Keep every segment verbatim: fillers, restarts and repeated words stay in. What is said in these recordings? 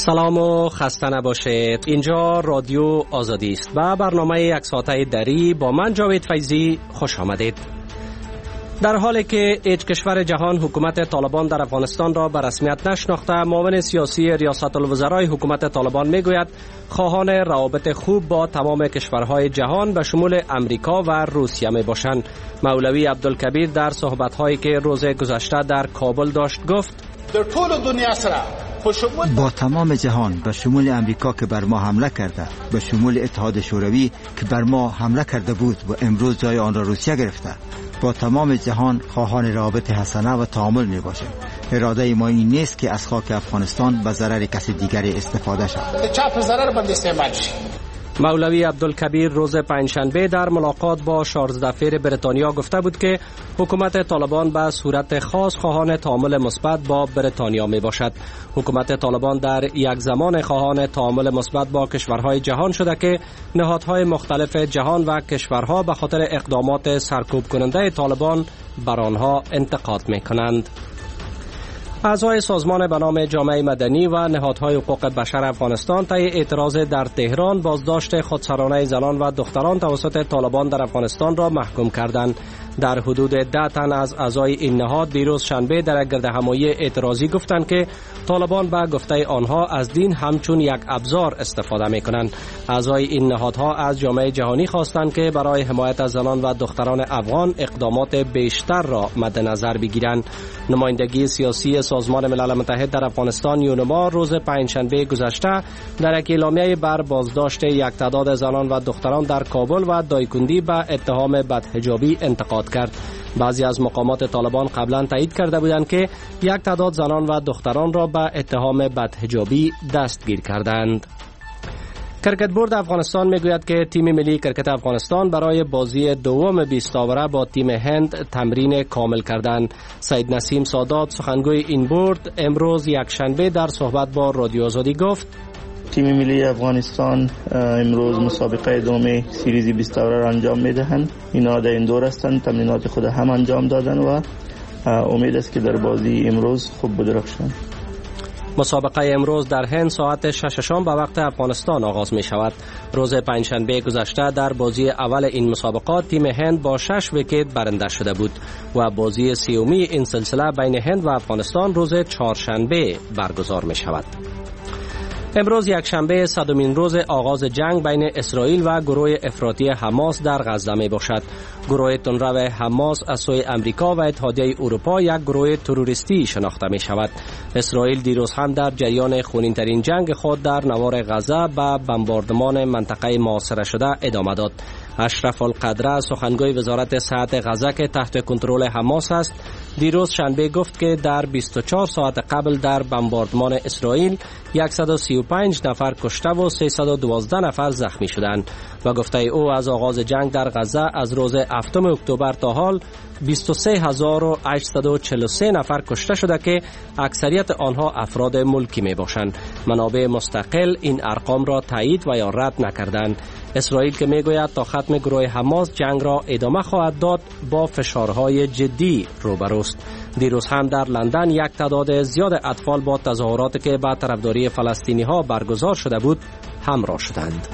سلام و خسته نباشید. اینجا رادیو آزادی است و برنامه یک ساعته دری با من جاوید فیضی خوش آمدید. در حالی که هیچ کشور جهان حکومت طالبان در افغانستان را به رسمیت نشناخته، معاون سیاسی ریاست الوزرای حکومت طالبان میگوید خواهان روابط خوب با تمام کشورهای جهان به شمول امریکا و روسیه می باشند. مولوی عبدالکبیر در صحبت‌هایی که روز گذشته در کابل داشت گفت در طول دنیا سره با تمام جهان به شمول امریکا که بر ما حمله کرده، به شمول اتحاد شوروی که بر ما حمله کرده بود و امروز جای آن را روسیه گرفته، با تمام جهان خواهان روابط حسنه و تعامل می باشیم. اراده ما این نیست که از خاک افغانستان به ضرر کسی دیگری استفاده شود. چاپ ضرر بند استعمال شد. مولوی عبدالکبیر روز پنجشنبه در ملاقات با چارلز دفیر بریتانیا گفته بود که حکومت طالبان به صورت خاص خواهان تعامل مثبت با بریتانیا می باشد. حکومت طالبان در یک زمان خواهان تعامل مثبت با کشورهای جهان شده که نهادهای مختلف جهان و کشورها به خاطر اقدامات سرکوب کننده طالبان بر آنها انتقاد می کنند. اعضای سازمان به نام جامعه مدنی و نهادهای حقوق بشر افغانستان طی اعتراض در تهران بازداشت خودسرانه زنان و دختران توسط طالبان در افغانستان را محکوم کردند. در حدود ده تن از اعضای این نهاد دیروز شنبه در گردهمایی اعتراضی گفتند که طالبان به گفته آنها از دین همچون یک ابزار استفاده می‌کنند. اعضای این نهادها از جامعه جهانی خواستند که برای حمایت از زنان و دختران افغان اقدامات بیشتر را مد نظر بگیرند. نمایندگی سیاسی سازمان ملل متحد در افغانستان یونما روز پنجشنبه گذشته در یک اعلامیه بر بازداشت یک تعداد زنان و دختران در کابل و دایکندی به اتهام بدحجابی انتقاد کرد. بعضی از مقامات طالبان قبلا تایید کرده بودند که یک تعداد زنان و دختران را به اتهام بدحجابی دستگیر کردند. کرکت بورد افغانستان میگوید که تیم ملی کرکت افغانستان برای بازی دوم بیست آوره با تیم هند تمرین کامل کردند. سید نسیم سادات سخنگوی این بورد امروز یک شنبه در صحبت با رادیو آزادی گفت تیم ملی افغانستان امروز مسابقه دوم سریز بیست آوره را انجام میدهند. اینا در این دور هستند، تمرینات خود هم انجام دادن و امید است که در بازی امروز خوب بدرخشند. مسابقه امروز در هند ساعت شش شام به وقت افغانستان آغاز می شود. روز پنجشنبه گذشته در بازی اول این مسابقات تیم هند با شش ویکت برنده شده بود و بازی سیومی این سلسله بین هند و افغانستان روز چهارشنبه برگزار می شود. امروز یک شنبه صدمین روز آغاز جنگ بین اسرائیل و گروه افراطی حماس در غزه می باشد. گروه تندرو حماس از سوی امریکا و اتحادیه اروپا یک گروه تروریستی شناخته می شود. اسرائیل دیروز هم در جریان خونین ترین جنگ خود در نوار غزه به بمباردمان منطقه محاصره شده ادامه داد. اشرف القدره سخنگوی وزارت صحت غزه که تحت کنترل حماس است دیروز شنبه گفت که در بیست و چهار ساعت قبل در بمباردمان اسرائیل صد و سی و پنج نفر کشته و سیصد و دوازده نفر زخمی شدند و گفته او از آغاز جنگ در غزه از روز هفتم اکتبر تا حال بیست و سه هزار و هشتصد و چهل و سه نفر کشته شده که اکثریت آنها افراد ملکی می باشند. منابع مستقل این ارقام را تایید و یا رد نکردند. اسرائیل که میگوید تا ختم گروه حماس جنگ را ادامه خواهد داد با فشارهای جدی روبروست. دیروز هم در لندن یک تعداد زیاد اطفال با تظاهراتی که به طرفداری فلسطینی ها برگزار شده بود همراه شدند.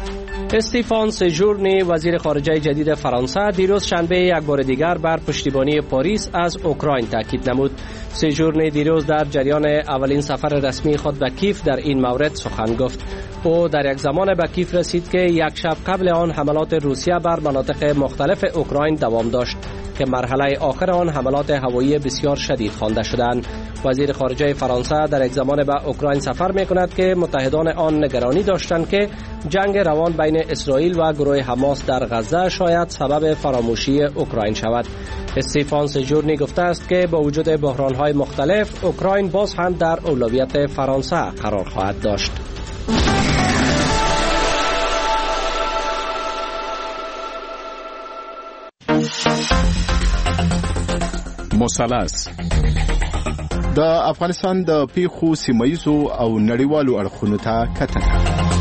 استیفان سژورنی وزیر خارجه جدید فرانسه دیروز شنبه یک بار دیگر بر پشتیبانی پاریس از اوکراین تاکید نمود. سژورنی دیروز در جریان اولین سفر رسمی خود به کیف در این مورد سخن گفت. او در یک زمان به کیف رسید که یک شب قبل آن حملات روسیه بر مناطق مختلف اوکراین دوام داشت که مرحله آخر آن حملات هوایی بسیار شدید خوانده شدند. وزیر خارجه فرانسه در یک زمان به اوکراین سفر می‌کند که متحدان آن نگرانی داشتند که جنگ روان بین اسرائیل و گروه حماس در غزه شاید سبب فراموشی اوکراین شود. استیفان سژورنی گفته است که با وجود بحران‌های مختلف اوکراین باز هم در اولویت فرانسه قرار خواهد داشت. مثلث د افغانستان د پیښو سیمایزو او نړیوالو اړخونو ته کتنه.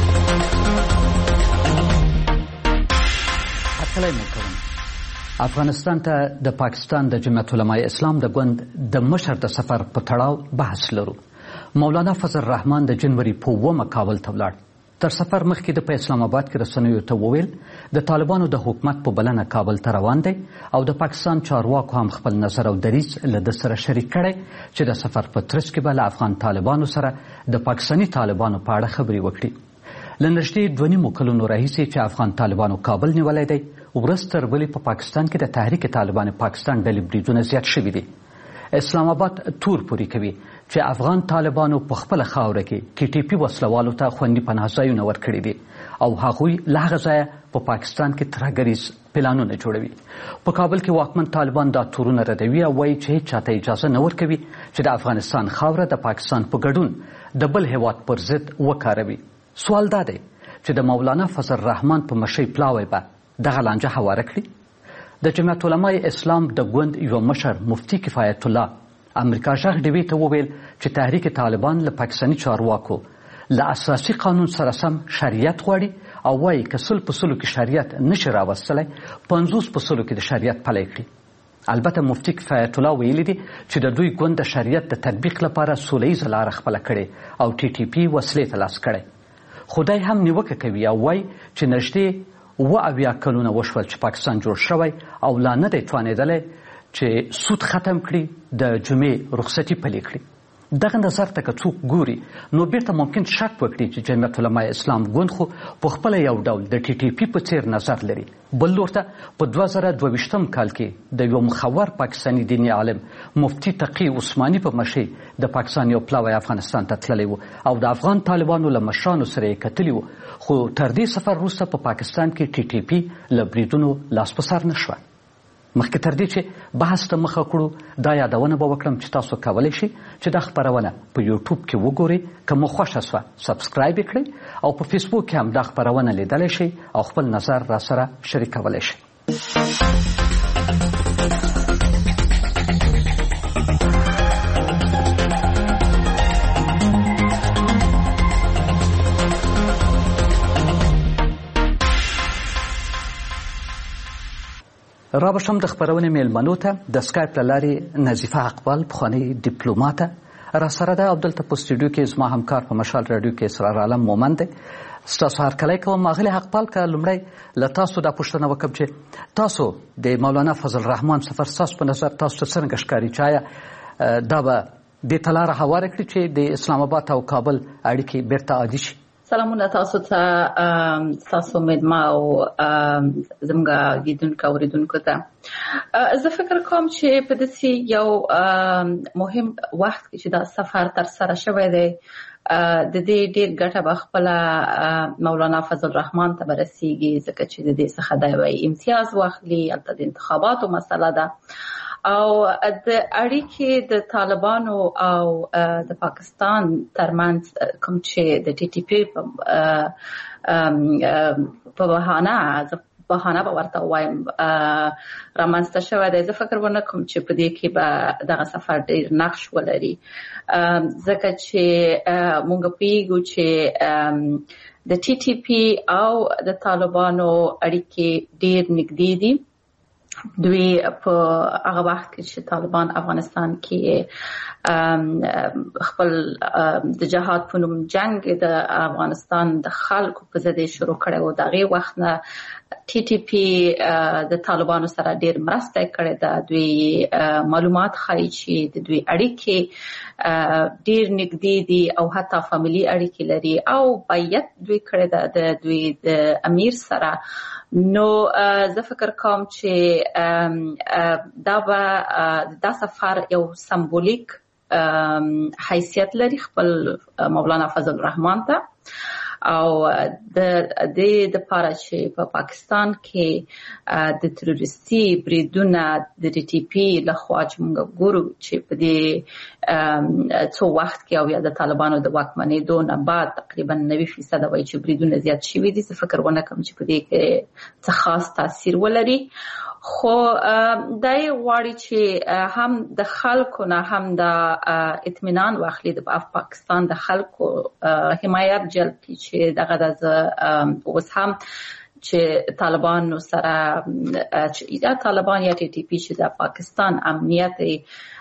هرکلی می‌کوم. افغانستان ته د پاکستان د جمعیت علمای اسلام د ګوند د مشر د سفر په تړاو بحث لرو. مولانا فضل الرحمن د جنوري په اوومه کابل ته ولاړ. تر سفر مخکې د په اسلام آباد کې رسنیو ته وویل د طالبانو د حکومت په بلنه کابل ته روان دی او د پاکستان چارواکو هم خپل نظر او دریځ له ده سره شریک کړی چې د سفر په ترڅ کې به له افغان طالبانو سره د پاکستاني طالبانو په اړه خبرې وکړي. له نږدې دوه نیمو کلونو راهیسې چې افغان طالبانو کابل نیولی دی، ورځ تر بلې په پاکستان کې د تحریک طالبان پاکستان ډلې بریدونه زیات شوي دي. اسلام آباد تور پوري کوي چې افغان طالبانو په خپله خاوره کې کې ټي پي وسلوالو ته خوندي پناه ځایونه ورکړي دي او هغوی له هغه ځایه په پاکستان کې ترهګریز پلانونه جوړوي. په کابل کې واکمن طالبان دا تورونه ردوي او وایي چې هیڅ چاته اجازه نه ورکوي چې د افغانستان خاوره د پاکستان په ګډون د بل هیواد پر ضد وکاروي. سوال دا دی چې د مولانا فضل الرحمن په مشۍ پلاوی به دغه لانجه هواره کړي. د جمعیت علماء اسلام د ګوند یو مشر مفتي کفایت الله امریکا غږ ډیوي ته وویل چې تحریک طالبان له پاکستاني چارواکو له اساسي قانون سره سم شریعت غواړي او وایي که سل په سلو کې شریعت نشي راوستلی، پنځوس په سلو کې د شریعت پلی کړي. البته مفتي کفایت الله ویلي دي چې د دوی ګوند د شریعت د تطبیق لپاره سوله ییزه لاره خپله کړې او ټي ټي پي وسلې ته لاس کړی. خدای هم نیوکه کوي او وایي چې نږدې اوه اویا کلونه وشول چې پاکستان جوړ شوی او لا نه دی توانېدلی چې سود ختم کړي، د جمعې رخصتي پلې کړي. دغه نظر ته که څوک ګوري نو بیرته ممکن شک وکړي چې جمعیت علماء اسلام ګوند خو په خپله یو ډول د ټي ټي پي په څیر نظر لري. بل لور ته په دوه زره دوه ویشتم کال کې د یو مخور پاکستاني دیني عالم مفتي تقي عثماني په مشۍ د پاکستان یو پلاوی افغانستان ته تللی و او د افغان طالبانو له مشرانو سره یې کتلي و، خو تر دې سفر وروسته په پا پاکستان کې ټي ټي پي له بریدونو لاس په سر نه شوه. مخکې تر دې چې بحث ته مخه کړو دا یادونه به وکړم چې تاسو کولی شئ چې دا خپرونه په یوټیوب کې وګورئ. که مو خوښه سوه سبسکرایب یې کړئ او په فیسبوک کې هم دا خپرونه لیدلی شئ او خپل نظر را سره شریکولی شئ. را بشم د خپرونې میلمنو ته د سکایپ له لارې نظیفه اقبال پخوانۍ ډیپلوماته را سره ده او دلته په سټوډیو کې زما همکار په مشال راډیو کې اسرار عالم مومند دی. ستاسو هرکلی کوم. اغلې اقبال که لومړی له تاسو دا پوښتنه وکړم چې تاسو د مولانا فضل الرحمن سفر ستاسو په نظر تاسو ته څرنګه ښکاري چې آیا دا به دې ته لاره هواره کړي چې د اسلام آباد او کابل اړیکې بیرته عادي شي؟ سلامونه تاسو ته، تاسو مېلمه او زموږ لیدونکو اورېدونکو ته. زه فکر کوم چې په داسې یو مهم وخت کې چې دا سفر ترسره شوی دی د دې ډېر ګټه به خپله مولانا فضل الرحمن ته به رسېږي، ځکه چې د دې څخه د یوه امتیاز واخلي. هلته د انتخاباتو مسله ده او د اړیکې د طالبانو او د پاکستان ترمنځ کوم چې د ټي ټي پي په بهانه بهانه به ورته ووایم رامنځته شوی دی. زه فکر ونه کوم چې په دې کې به دغه سفر ډېر نقش ولري، ځکه چې موږ پوهېږو چې د ټي ټي پي او د طالبانو اړیکې ډېر نږدې دي. دوی په هغه وخت کې چې طالبان افغانستان کې خپل د جهاد په نوم جنگ د افغانستان د خلکو په ضد شروع کړی و، د هغې وخت نه ټي ټي پي د طالبانو سره ډېر مرسته کړې ده. دوی معلومات ښایي چې د دوی اړیکې ډېر نږدې دي او حتی فامیلي اړیکې لري او بیعت دوی کړې ده د دوی د امیر سره. نو زه فکر کوم چې دا به دا سفر یو سمبولیک حیثیت لري خپل مولانا فضل الرحمن ته او د دې دپاره چې په پاکستان کې د تروریستي بریدونه د ټي ټي پي لخوا چې موږ ګورو چې په دې څو وخت کې او یا د طالبانو د واکمنېدو نه بعد تقریبا نوي فیصده وایي چې بریدونه زیات شوي دي. زه فکر ونه کوم چې په دې کې څه خاص تاثیر ولري، خو دا یې غواړي چې هم د خلکو نه هم د اطمینان واخلي، د پاکستان د خلکو حمایت جلب کړي چې دغه د زه اوس هم چې طالبانو سره یا طالبان یا ټي ټي پي چې د پاکستان امنیت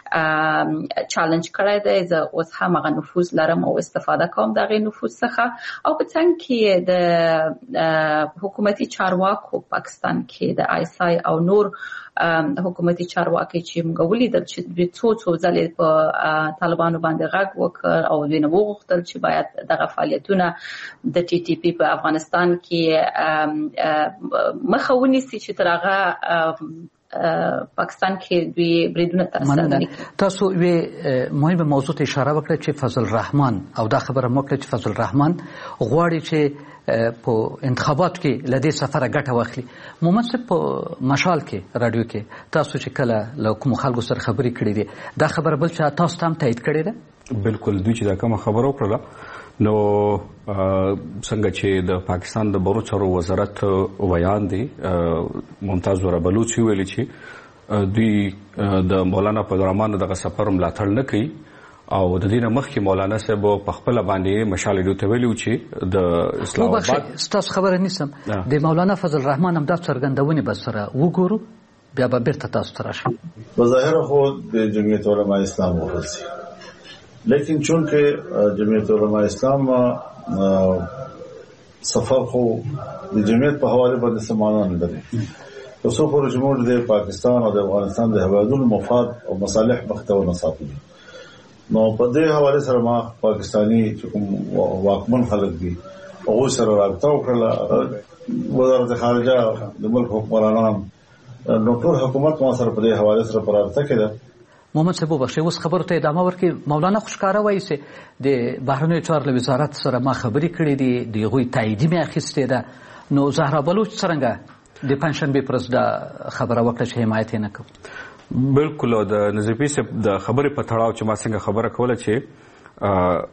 چالش کړی دی. زه اوس هم هغه نفوذ لرم او استفاده کوم د هغې نفوذ څخه. او په څنګ کې د حکومتي چارواکو پاکستان کې د آی اس آی او نور حکومتي چارواکي چې موږ ولیدل چې دوی څو څو ځلې په طالبانو باندې غږ وکړ او دوی نه وغوښتل چې باید دغه فعالیتونه د ټي ټي پی په افغانستان کې مخه ونیسي چې تر هغه پاکستان کې دوی بریدونه ترسره کړي. تاسو یوه مهمه موضوع ته اشاره وکړه چې فضل الرحمن او دا خبره مو وکړه چې فضل الرحمن غواړي چې په انتخابات کې له دې سفره ګټه واخلي. محمد صاحب په مشال کې رادیو کې تاسو چې کله له کوم خلکو سره خبرې کړې دي دا خبره بل چې تاسو ته هم تایید کړې ده؟ بالکل دوی چې دا کومه خبره وکړه نو څنګه چې د پاکستان د بهرنیو چارو وزارت ویان دی ممتاز ور بلوچ ویلي چې دوی د مولانا فضل الرحمن دغه سفر ملاتړ نه کوي او د دې نه مخکې مولانا صاحب په خپل باندې مشال دوی ته ویلو چې د اسلام آباد ستاسو خبره نیسم د مولانا فضل الرحمن هم د څرګندونې بس سره وګورو بیا به بیرته تاسو ته راشم. بظاهر خود د جمعیت علماء اسلام وغورځي لیکن چونکه جمعیت علماء اسلام سفر خو د جمعیت په حواله باندې سمانه نه لري. اوسو پر جمهور د پاکستان او د افغانستان د هوادونو مفاد او مصالح مختونه ساتي. نو په دې حواله سره ما پاکستانی چې کوم واکمن خلک دي او سره رابطه وکړه وزارت خارجه د ملک حکمرانان نو ټول حکومت ما سره په دې حواله سره پر رابطه کړه. محمد صاحب بخښي اوس خبرو ته ادامه ورکړي. مولانا خوشکاره وایي چې د بهرنیو چارو وزارت سره ما خبرې کړې دي د هغوی تاییدي مې اخیستې ده. نو زهرا بلوچ څرنګه د پنجشنبې پر ورځ دا خبره وکړه چې حمایت یې نه کوي؟ بالکل د نظیفي صاحب د خبرې په تړاو چې ما څنګه خبره کوله چې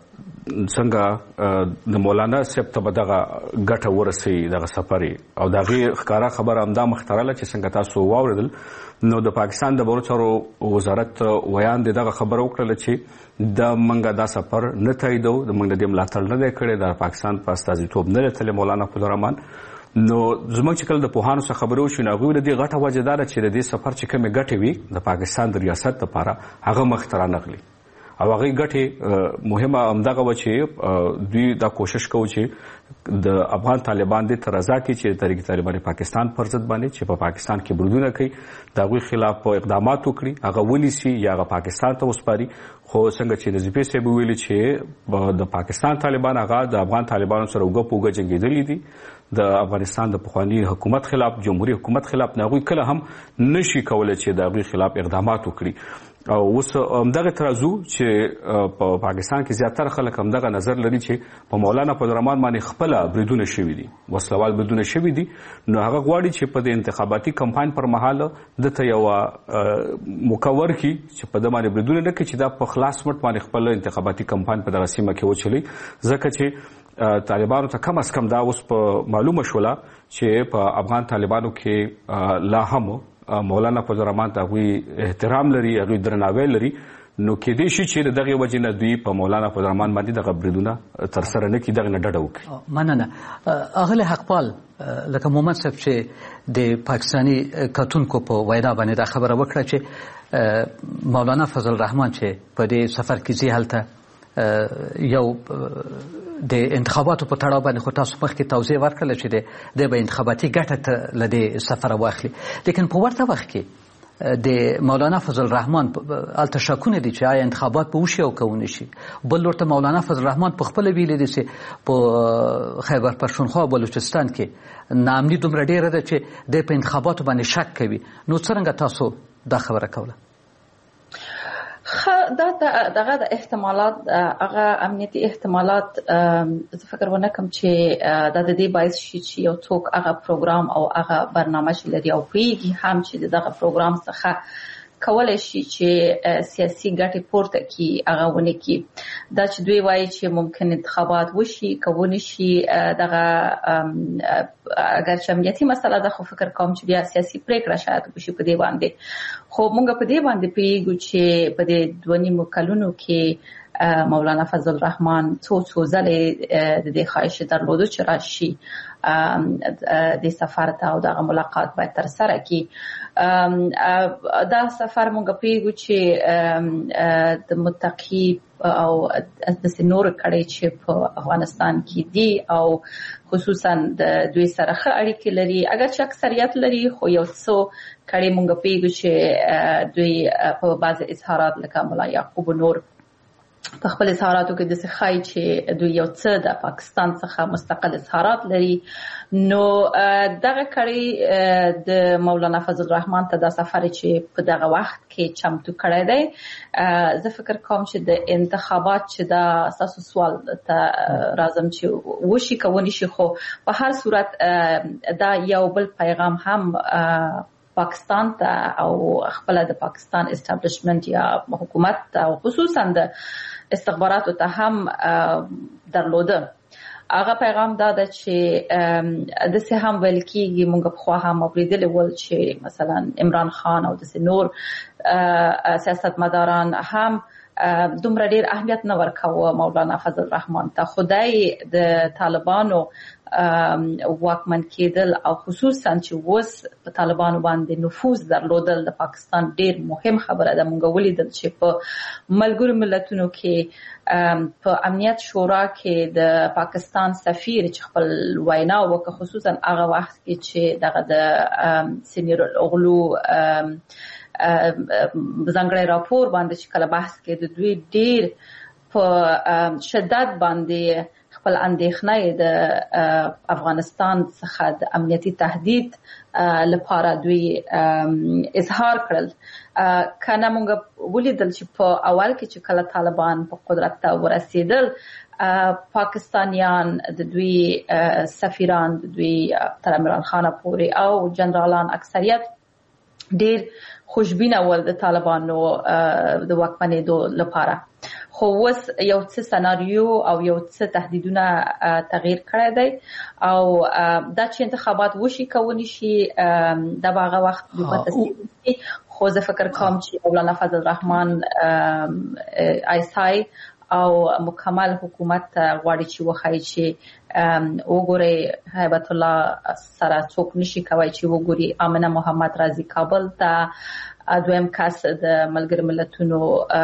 څنګه د مولانا صاحب ته به دغه ګټه ورسي دغه سفر او د هغې ښکاره خبره همدا مخترله چې څنګه تاسو واورېدل نو د پاکستان د بهرنیو چارو وزارت ویان د دغه خبره وکړله چې د منګه دا سفر نه تاییدو د منګ د دې ملاتړ نه دی کړی د پاکستان په استازیتوب نه دی تللی مولانا فضل الرحمن. نو زموږ چې کله د پوهانو څخه خبرې وشوې نو هغوی د دې غټه وجه دا ده چې د دې سفر چې کومې ګټې وي د پاکستان د ریاست لپاره هغه مخې ته رانغلي او هغې ګټې مهمه همدغه وه چې دوی دا کوشش کوو چې د افغان طالبان دې ته رضا کړي چې د تحریک طالبان پاکستان پر ضد باندې چې په پاکستان کې بریدونه کوي د هغوی خلاف اقدامات وکړي هغه ونیسي یا هغه پاکستان ته وسپاري. خو څنګه چې نظیفي صاحب ویلي چې د پاکستان طالبان هغه د افغان طالبانو سره اوږه په اوږه جنګېدلي دي د افغانستان د پخواني حکومت خلاف جمهوریت حکومت خلاف نه هغوی کله هم نشي کولی چې د هغوی خلاف اقدامات وکړي. او اوس همدغه ترازو چې په پاکستان کې زیاتره خلک همدغه نظر لري چې په مولانا فضل الرحمن باندې خپله بریدونه شوي دي وسلوال بریدونه شوي دي نو هغه غواړي چې په د انتخاباتي کمپاین پر مهال دته یوه موقع ورکړي چې په ده باندې بریدونه نه کړي چې دا په خلاص مټ باندې خپل انتخاباتي کمپاین په دغه سیمه کې وچلوي ځکه چې طالبانو ته کم از کم دا اوس په معلومه شوله چې په افغان طالبانو کې لا هم مولانا فضل الرحمن ته هغوی احترام لري هغوی درناوی لري نو کېدای شي چې د دغې وجې نه دوی په مولانا فضل الرحمن باندې دغه بریدونه ترسره نه کړي دغې نه ډډه وکړي. مننه. اغلی حقپال لکه محمد صاحب چې د پاکستاني کتونکو په وینا باندې دا خبره وکړه چې مولانا فضل الرحمن چې په دې سفر کې ځي هلته یو د انتخاباتو په تړاو باندې خو تاسو مخکې توضیح ورکړله چې د به انتخاباتي ګټه له دې سفره واخلي لیکن په ورته وخت کې د مولانا فضل الرحمن هلته شکونه دي چې آیا انتخابات به وشي او که ونه شي. بل ورته مولانا فضل الرحمن په خپله ویلي دي چې په خیبر پښتونخوا او بلوچستان کې ناامني دومره ډېره ده چې دی په انتخاباتو باندې شک کوي. نو څرنګه تاسو دا خبره کوله؟ دا دغه د احتمالات هغه امنیتي احتمالات زه فکر ونه کوم چې دا د دې باعث شي چې یو څوک هغه پروګرام او هغه برنامه چې لري او پوهیږي هم چې دغه پروګرام څخه کولی شي چې سیاسي ګټې پورته کړي هغه ونه کړي. دا چې دوی وایي چې ممکن انتخابات وشي که ونه شي دغه اگر چې امنیتي مسله ده خو فکر کوم چې بیا سیاسي پریکړه شاید وشي په دې باندې. خو موږ په دې باندې پوهیږو چې په دې دوه نیمو کلونو کې مولانا فضل الرحمن څو څو ځلې د دې خواهش درلوده چې راشي د سفر ته او د ملاقات باید تر سره کی. دا سفر مونږ پیګو چې د متقی او د نور کړي چې په افغانستان کې دي او خصوصا د دوی سره ښه اړیکې لري، اگر چې اکثریت لري خو یو څو کړي مونږ پیګو چې دوی په بعض اظهارات لکه مولا یعقوب نور په خپل اظهاراتو کې د سخای چې دوی یو څه د پاکستان څخه مستقل اظهارات لري. نو دغه کړي د مولانا فضل الرحمن ته د سفر چې په دغه وخت کې چمتو کړی دی، زه فکر کوم چې د انتخابات چې دا اساسو سوال ته راځم چې وشي کوونی شي، خو په هر صورت دا یو بل پیغام هم پاکستان ته او خپل د پاکستان استابلیشمنت یا حکومت او خصوصا د استخباراتو ته هم درلوده. هغه پیغام دا ده چې د سه هم ویل کېږي، موږ په خوا هم اوریدل ول چې مثلا عمران خان او د نور سیاستمداران هم دومره ډیر اهمیت نه ورکاوه مولانا فضل الرحمن ته. خدای د طالبانو واکمن کېدل او خصوصا چې وس په طالبانو باندې نفوذ درلودل د پاکستان ډیر مهم خبره ده. موږ ولیدل چې په ملګرو ملتونو کې په امنیت شورا کې د پاکستان سفیر چې خپل وینا وکړه، خصوصا هغه وخت کې چې دغه د سینیر الاغلو ځانګړی راپور باندې چې کله بحث کې د دوی ډیر په شدت باندې خپل اندېښنه د افغانستان څخه د امنیتي تهدید لپاره دوی اظهار کړل. کنه موږ ولیدل چې په اول کې چې کله طالبان په قدرت ته ورسېدل، پاکستانیان د دوی سفیران د دوی تر عمران خان پورې او جنرالان اکثریت ډیر خوشبینه ول د طالبانو د واکمنېدو لپاره. خو اوس یو څه سناریو او یو څه تهدیدونه تغییر کړی دی او دا چې انتخابات وشي کوونی شي د هغه وخت په تصدیق. خو زه فکر کوم چې مولانا فضل الرحمن ایسای او مکمل حکومت غواړي چې وخایي چې وګوري هیبت الله سره څوک نشي کوي چې وګوري امنه محمد رازي کابل ته دویم کس د ملګرو ملتونو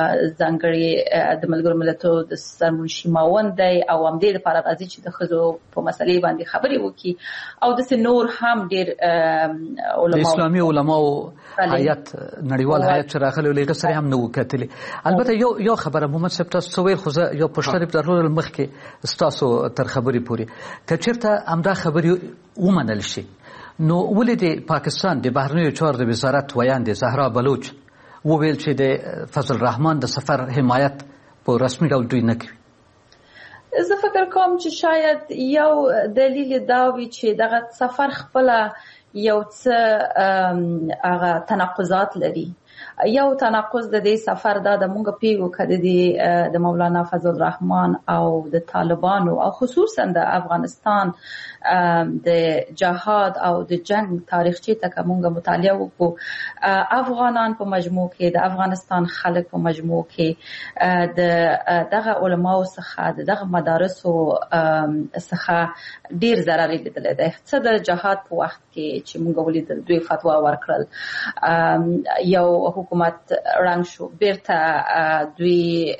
ځانګړي د ملګرو ملتونو د سرمنشي ماوند دی او هم دې لپاره راځي چې د خزو په مسلې باندې خبرې وکړي او د نور هم ډیر علماء اسلامي علماء هیئت نړیوال هیئت چې راغلي لږ سره هم نو کتلې. البته یو یو خبره محمد صاحب تاسو ویل خو یو پښتني درول مخکې تاسو تر خبرې پوری کچرته امدا خبرې ومنل شي، نو ولې د پاکستان د بهرنیو چارو د وزارت ویاندې زهرا بلوچ وویل چې د فضل الرحمن د سفر حمایت په رسمي ډول دوی نه کوي؟ زه فکر کوم چې شاید یو دلیل دا وي چې دغه سفر خپل یو څه هغه تناقضات لري. یو تناقض د دې سفر دا د مونږ پیغو کړي د مولانا فضل الرحمن او د طالبانو او خصوصا د افغانستان د جهاد او د جنگ تاریخچه ته مونږ مطالعه وکړو. افغانان په مجموع کې د افغانستان خلک په مجموع کې د دغه علماو څخه دغه مدارسو څخه ډیر ضرر لیدل دي. څه د جهاد په وخت کې چې مونږ ولیدل دوی فتوا ورکړل، یو حکومت رنګ شو، بیرته دوی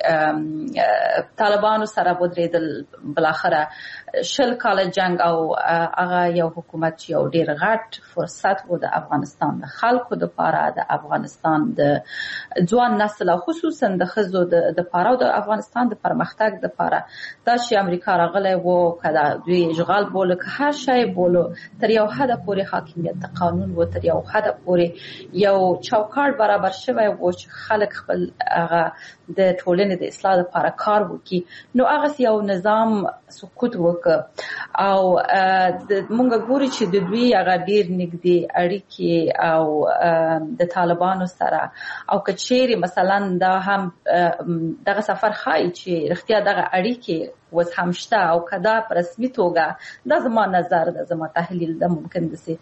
طالبانو سره ودرېدل، بلاخره شل کال جنگ او هغه یو حکومت چې یو ډیر غټ فرصت و د افغانستان د خلکو د لپاره، د افغانستان د ځوان نسل او خصوصا د ښځو د لپاره او د افغانستان د پرمختګ لپاره. دا چې امریکا راغلی و کله دوی اشغال بوله که هر شی بوله، تر یو حد پورې حاکمیت د قانون و، تر یو حد پورې یو چوکاټ برابر شوی و چې خلک خپل هغه د ټولنې د اصلاح لپاره کار وکړي. نو هغه یو نظام سقوط وکړ او مونږ ګوري چې د دوی هغه ډیر نږدې اړیکې او د طالبانو سره او کچېری مثلا دا هم دغه سفر خای چې رښتیا دغه اړیکې وس هم شته او کدا په رسمي توګه دا زما نظر ده زما تحلیل ده ممکن دسي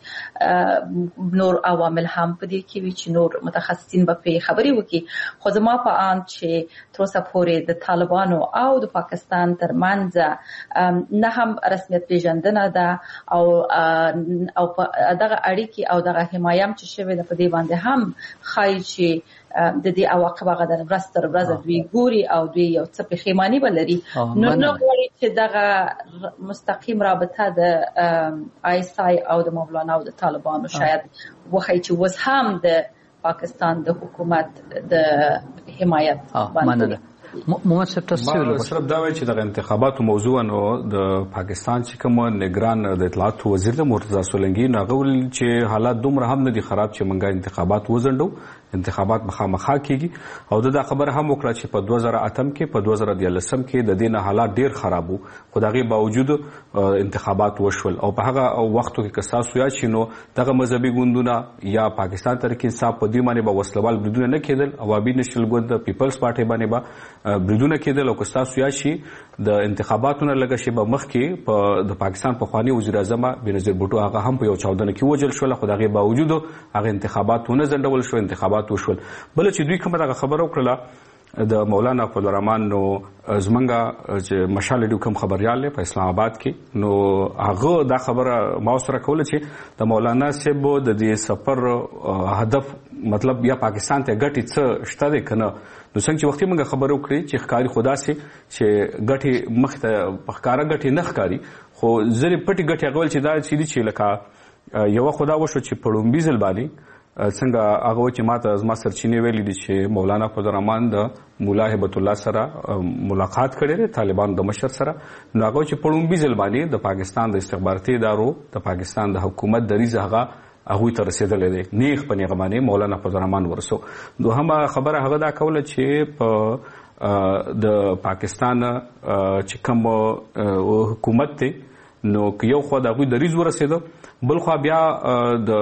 نور عوامل هم په دې کې وي چې نور متخصصین به په خبري وکي خو زما په ان چې تر اوسه پورې د طالبانو او د پاکستان ترمنځ نه هم رسمیت پیژندنه ده او او دغه اړیکې او دغه حمایم چې شوی د په دې باندې هم خای چې د دې عواقب هغه د ورځ تر ورځې دوی ګوري او دوی یو څه پښیمانی بلري نو نو غواړي چې دغه مستقیم رابطه د آی اس آی او د مولانا او د طالبانو شاید وخی چې وس هم د پاکستان د حکومت د حمایت باندې محمد صاحب تاسو صرف دا وایي چې د انتخاباتو موضوع نو د پاکستان چې کوم نگران د اطلاعات وزیر د مرتضی سولنګي ناغول چې حالات دومره هم نه دي خراب چې منګا انتخابات وزندو انتخابات مخامخا کیږي او دا خبر هم وکړه چې په دوه زره اتم کې په دوه زره دیارلسم کې د دې نه حالات ډیر خراب وو خو دغه باوجود انتخابات وشول او په هغه وختو کې کساسو یا چې نو دغه مذهبي ګوندونه یا پاکستان تحریک انصاف په دې باندې به وسلوال بریدونه نه کېدل اوابي نشل ګوند پیپلز پارټي باندې به بریدونه کېدل او کساسو یا شي د انتخاباتونو لګه شي به مخ کې په د پاکستان په خواني وزیر اعظم بنظیر بوټو هغه هم په یو چاودنه کې وجل شو خو دغه باوجود هغه انتخاباتونه زندول شو انتخابات وشول بل چې دوی کومه دغه خبر وکړه د مولانا فضلرحمن نو زمنګا چې مشال ډیو کوم خبريال په اسلام آباد کې نو هغه دا خبره ما سره کوله چې د مولانا صاحب د دې سفر هدف مطلب یا پاکستان ته ګټي څه شته ده کنه نو څنګه چې وختي موږ خبرو کړې چې ښکاری خدا سي چې ګټي مخته پخکارا ګټي نه ښکاری خو زری پټي ګټي غول چې دا چې لکه یو خدا وشو چې پړومبي ځل باندې څنګه هغه چې ماته زما سرچینې ویلي دي چې مولانا فضلرحمن د مولا هبت الله سره ملاقات کړي طالبان د مشر سره نو هغه چې پړومبي ځل باندې د پاکستان د استخباراتي ادارو د پاکستان د حکومت د ریزه هغه هغه ته رسیدلې دي نیخ په نیغه باندې مولانا فضلرحمن ورسو دوهمه خبره هغه دا کوله چې په د پاکستان چې کوم حکومت ته نو یو خو د غوی د ریز ورسېده بل خو بیا د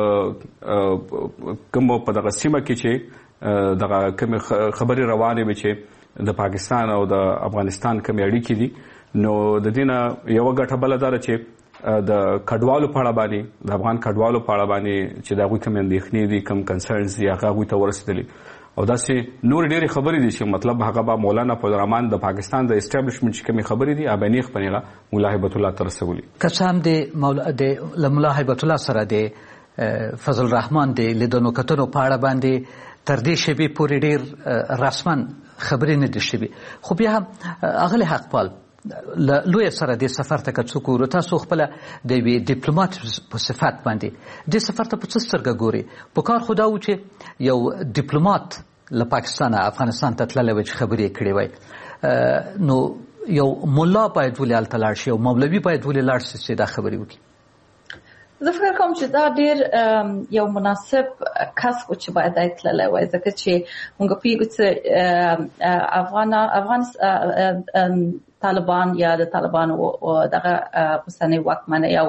کوم په دغه سیمه کې چې دغه کوم خبري روانه وي چې د پاکستان او د افغانستان کوم اړیکې دي نو د دینه یو غټه بل دار چې د کډوالو په اړه باندې د افغان کډوالو په اړه باندې چې دا غوی کوم اندېښنې دي کوم کنسرنز دي هغه غوی ته ورسېدلي او دا چې نور ډېری خبرې دي چې مطلب هغه به مولانا فضلرحمن د پاکستان د اسټابلیشمنت چې کومې خبرې دي ابنیخ پنیغه مولا هبت الله ترسولي کسام د مولا د مولا هبت الله سره د فضل الرحمن د لیدونو کتنو په اړه باندې تر دې شی پورې ډېر رسمن خبرې نه دي شوي خو بیا اغلی حق پال لوی سره د سفر ته کڅوک ور تاسو خپل د وی ډیپلوماټ په صفات باندې د سفر ته په څه سترګه ګوري په کار خدا و چې یو ډیپلوماټ له پاکستان افغانستان ته تللی وي چې خبرې کړې وي نو یو مولا باید ولې هلته لاړ شي او مولوي باید ولې لاړ شي چې دا خبرې وکړي زه فکر کوم چې دا ډېر یو مناسب کس و چې باید تللی وای ځکه چې موږ پیږو چې افغان افغان طالبان یا د طالبانو دغه اوسنۍ واکمنۍ او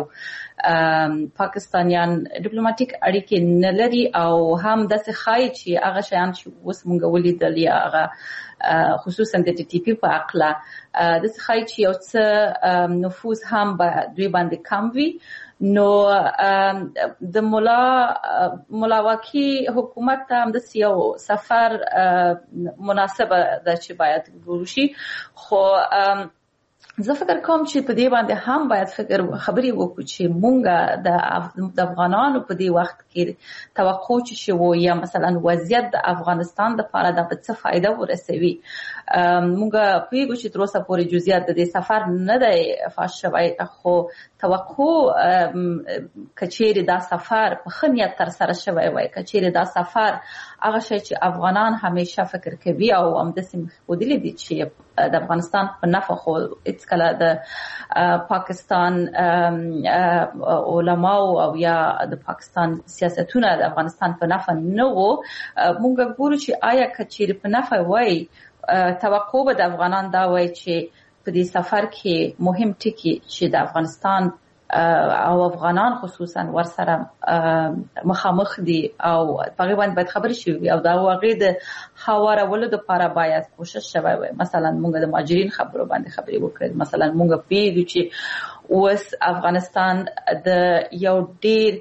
پاکستانیان ډیپلوماټیک اړیکې نه لري او هم داسې ښایي چې هغه شیان چې اوس موږ ولیدل یا هغه خصوصا د ټي ټي پي په عقله داسې ښایي چې یو څه نفوذ هم به دوی باندې کم وي نو د مولا ملاواکي حکومت ته هم د یو سفر مناسبه ده چې باید وشي خو زه فکر کوم چې په دې باندې هم باید فکر خبرې وکړو چې مونږ د افغانانو په دې وخت کې توقع چې شو یا مثلا وضعیت د افغانستان د لپاره د څه فائدہ ورسوي مونږ پیږو چې تر اوسه پورې جزئیات د دې سفر نه دی فاش شوی خو توقع کچېری دا سفر په خنیت تر سره شوی وای کچېری دا سفر هغه شی چې افغانان همیشه فکر کوي او هم د سیم خودلی دي چې د افغانستان په نفع خو هیڅ کله د پاکستان علماء او یا د پاکستان سیاستونه د افغانستان په نفع نه وو مونږ ګورو چې آیا کچېری په نفع وای توقع به د افغانان دا وای چې په دې سفر کې مهم ټکی چې د افغانستان او افغانان خصوصا ورسره مخامخ دي او په باندې باید خبرې شي او دا واقع د هوارولو لپاره باید کوشش شوی وي. مثلا موږ د مهاجرین خبرو باندې خبرې وکړو. مثلا موږ پیږو چې اوس افغانستان د یو ډیر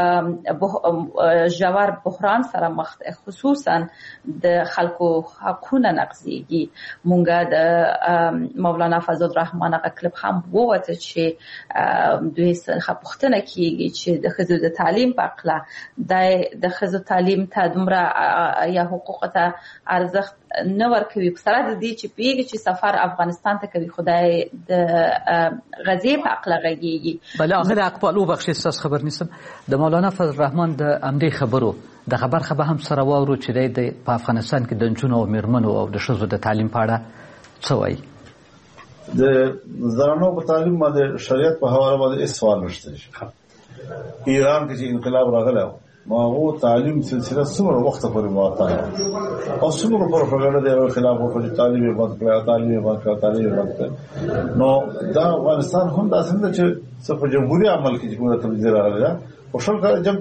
ژور بحران سره مخ ده، خصوصا د خلکو حقونه نقضیږي. مونږه د مولانا فضل الرحمن هغه کلیپ هم ووته چې دوی څخه پوښتنه کیږي چې د ښځو د تعلیم په اړه د ښځو تعلیم ته دومره یا حقوق ته ارزښت نه ورکوي، په سره د دې چې پیږي چې سفر افغانستان ته کوي خدای د غزې په اړه غږیږي. بله هغه اقبال وبخښئ ستاسو خبر نیسم. د مولانا فضل الرحمن د امدې خبرو دغه برخه به هم سره واورو چې دی په افغانستان کې د نجونو او میرمنو او د ښځو د تعلیم په اړه څه وایي. د زنانو په تعلیم باندې شریعت په حواله باندې هیڅ سوال نشته. ایران کې چې انقلاب راغلی نو هغه تعلیم سلسله څومره وخت پورې معطله او څومره پروپاګاندا د خلاف وکړي، تعلیم یې بند کړه، تعلیم یې بند کړه، تعلیم یې بند کړه. نو دا افغانستان هم داسې نه چې څه په جمهوریت عمل کې چې کومه تبدیل راغلی ده او شل کال جنگ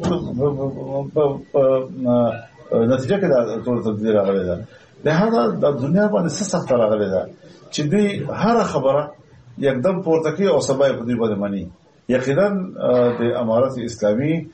په نتیجه کې دا ټول تبدیل راغلی ده. لهدا د دنیا باندې څه سخت راغلی ده چې دوی هر خبره یکدم پورته کوي او سبا په دې باندې مانی. یقینا د امارت اسلامي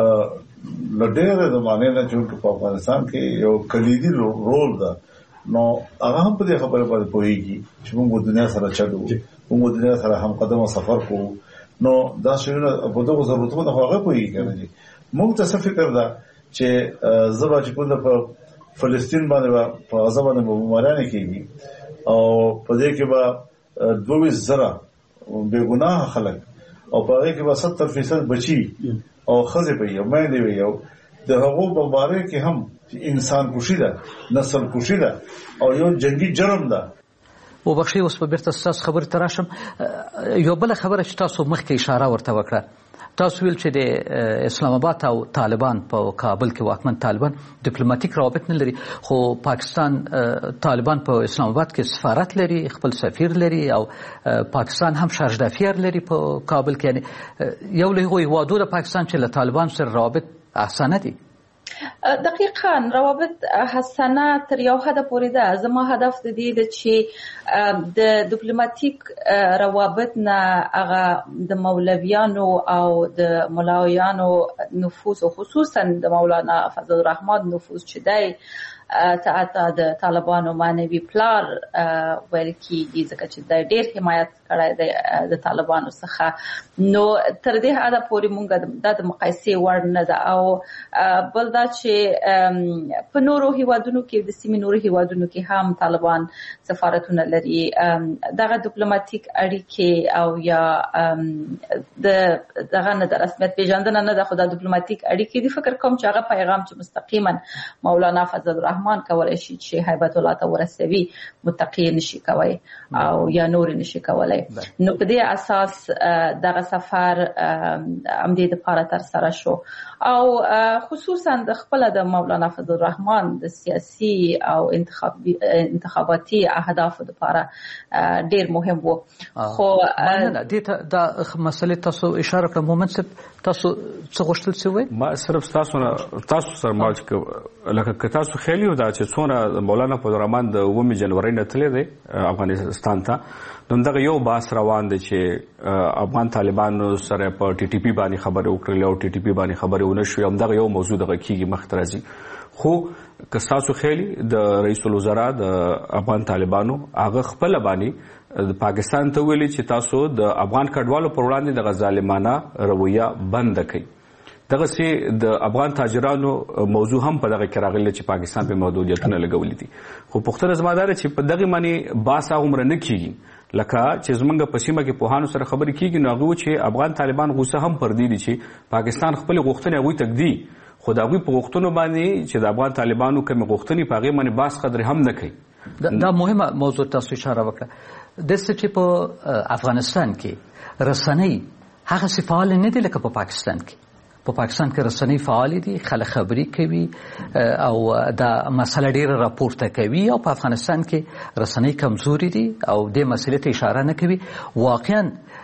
لډېر د معنی نه چې په افغانستان کې یو کلیدي رول ده. نو هغه هم په دې خبره باندې پوهیږي چې موږ دنیا سره چلو، موږ دنیا سره هم قدم سفر کوو. نو دا شیونه په دغه ضرورتونو هغه پوهیږي کنه. موږ ته څه فکر ده چې زبا چې کومه په فلسطین باندې په غزا باندې بمباران کیږي او په دې کې به دوه زره بے ګناه خلک او په دې کې به ستر فیصد بچي او خزه په یو مې دی یو د هغو بمبارې کې هم انسان کشي ده، نسل کشي ده او یو جنگي جرم ده. وبخښئ اوس په بیرته ستاسو خبرې ته راشم. یو بله خبره چې تاسو مخکې اشاره ورته وکړه، تاسو ویل چې د اسلام آباد او طالبان په کابل کې واکمن طالبان ډیپلوماټیک روابط نه لري، خو پاکستان طالبان په اسلام آباد کې سفارت لري، خپل سفیر لري او پاکستان هم شارژدافیر لري په کابل کې. یعنی یو له هغو هیوادو د پاکستان چې له طالبان سره روابط احسانه دي. دقیقاً روابط حسنه تر یو حد پورې ده. زما هدف د دې ده چې د ډیپلوماټیک روابط نه هغه د مولویانو او د ملاویانو نفوذ او خصوصا د مولانا فضل الرحمن نفوذ چې دی ته د طالبانو معنوي پلار ویل کېږي ځکه چې د ډېر حمایت کړی دی د طالبانو څخه. نو تر دې حده پورې مونږ د مقایسې وړ نه ده. او بل دا چې په نورو هیوادونو کې د سیمې نورو هیوادونو کې هم طالبان سفارتونه لري. دغه ډیپلوماټیک اړیکې او یا د دغه نه د رسمیت پیژندنه نه ده، خو د ډیپلوماټیک اړیکې دي. فکر کوم چې هغه پیغام چې مستقیما مولانا فضل الرحمن کولای شي چې هیبت الله ته ورسوي متقی نشي کوي او یا نور نشي کولی. نو په دې اساس دغه سفر امدې د پاره تر سره شو او خصوصا د خپل د مولانا فضل الرحمن د سیاسي او انتخابي انتخاباتي اهداف لپاره ډیر مهم وو. خو نه دې ته د مسلې تاسو اشاره کړم مومن صاحب، تاسو څه غوښتل څه ما صرف تاسو نه تاسو سره ماج لکه تاسو خیلی و دا چې څونه مولانا فضل الرحمن د اوومې جنوري نه تللی دی افغانستان ته. نو دغه یو باس روان دی چې افغان طالبانو سره په ټي ټي پی باندې خبرې وکړلې او ټي ټي پی باندې خبرې ونه شوې. همدغه یو موضوع دغه کېږي مخ ته راځي. خو که ستاسو خیلي د رئیس الوزرا د افغان طالبانو هغه خپله باندې د پاکستان ته ویلي چې تاسو د افغان کډوالو پر وړاندې دغه ظالمانه رویه بنده کړئ. دغسې د افغان تاجرانو موضوع هم په دغه کې راغلی چې پاکستان په محدودیتونه لګولي دي. خو پوښتنه زما دا ده چې په دغې باندې بحث هغومره نه کېږي لکه چې زمونږ په سیمه کې پوهانو سره خبرې کېږي. نو هغوی چې افغان طالبان غوسه هم پر دې دي چې پاکستان خپلې غوښتنې هغوی ته ږدي، خو د هغوی په غوښتنو باندې چې د افغان طالبانو کومې غوښتنې په هغې باندې بحث قدرې هم نه کوي. دا مهمه موضوع تاسو اشاره وکړه. داسې چې په افغانستان کې رسنۍ هغسې فعال نه دي لکه په پاکستان کې. په پاکستان کې رسنۍ فعال دي، خلک خبرې کوي او دا مسله ډیره راپورته کوي. او په افغانستان کې رسنۍ کمزوري دي او دې مسلې ته اشاره نه کوي. واقعا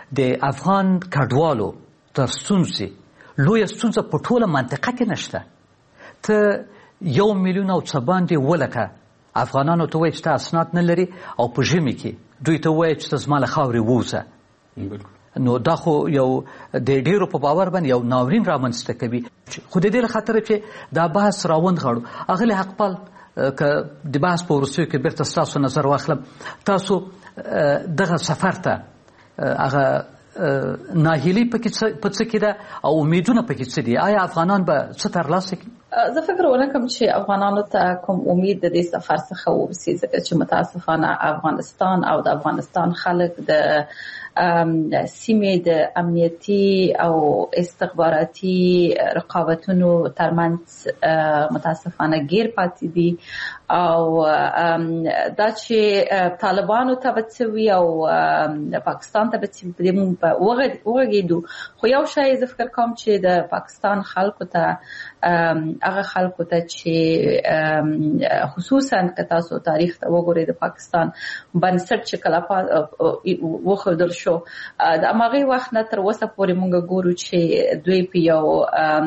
د افغان کډوالو تر ستونزې لویه ستونزه په ټوله منطقه کې نشته. ته یو میلیون او څه باندې ولکه افغانانو ته وایي چې ته اسناد نه لري او په ژمي کې دوی ته وایي چې ته زما له خاورې ووځه. نو دا خو یو د ډیرو په باور باندې یو ناورین رامنځته کوي. خو د دې له خاطره چې دا بحث راوندغاړو اغلې حقپال که د بحث په وروستیو کې بیرته ستاسو نظر واخلم، تاسو دغه سفر ته هغه ناهیلي پکې په څه کې ده او امیدونه پکې څه دي؟ آیا افغانان به څه ترلاسه کړي؟ زه فکر ونه کوم چې افغانانو ته کوم امید د دې سفر څخه وبسي، ځکه چې متاسفانه افغانستان او د افغانستان خلک د سیمې د امنیتي او استخباراتي رقابتونو ترمنځ متاسفانه غیر پاتې دي او دا چې طالبانو ته بچوي او پاکستان ته بچوي په دې مونږ وغږیدو. خو یو شی زه فکر کوم چې د پاکستان خلکو ته هغه خلکو ته چې خصوصا که تاسو تاریخ ته وګورئ د پاکستان بنسټ چې کله وښودل شو د هغې وخت نه تر اوسه پورې موږ ګورو چې دوی په یو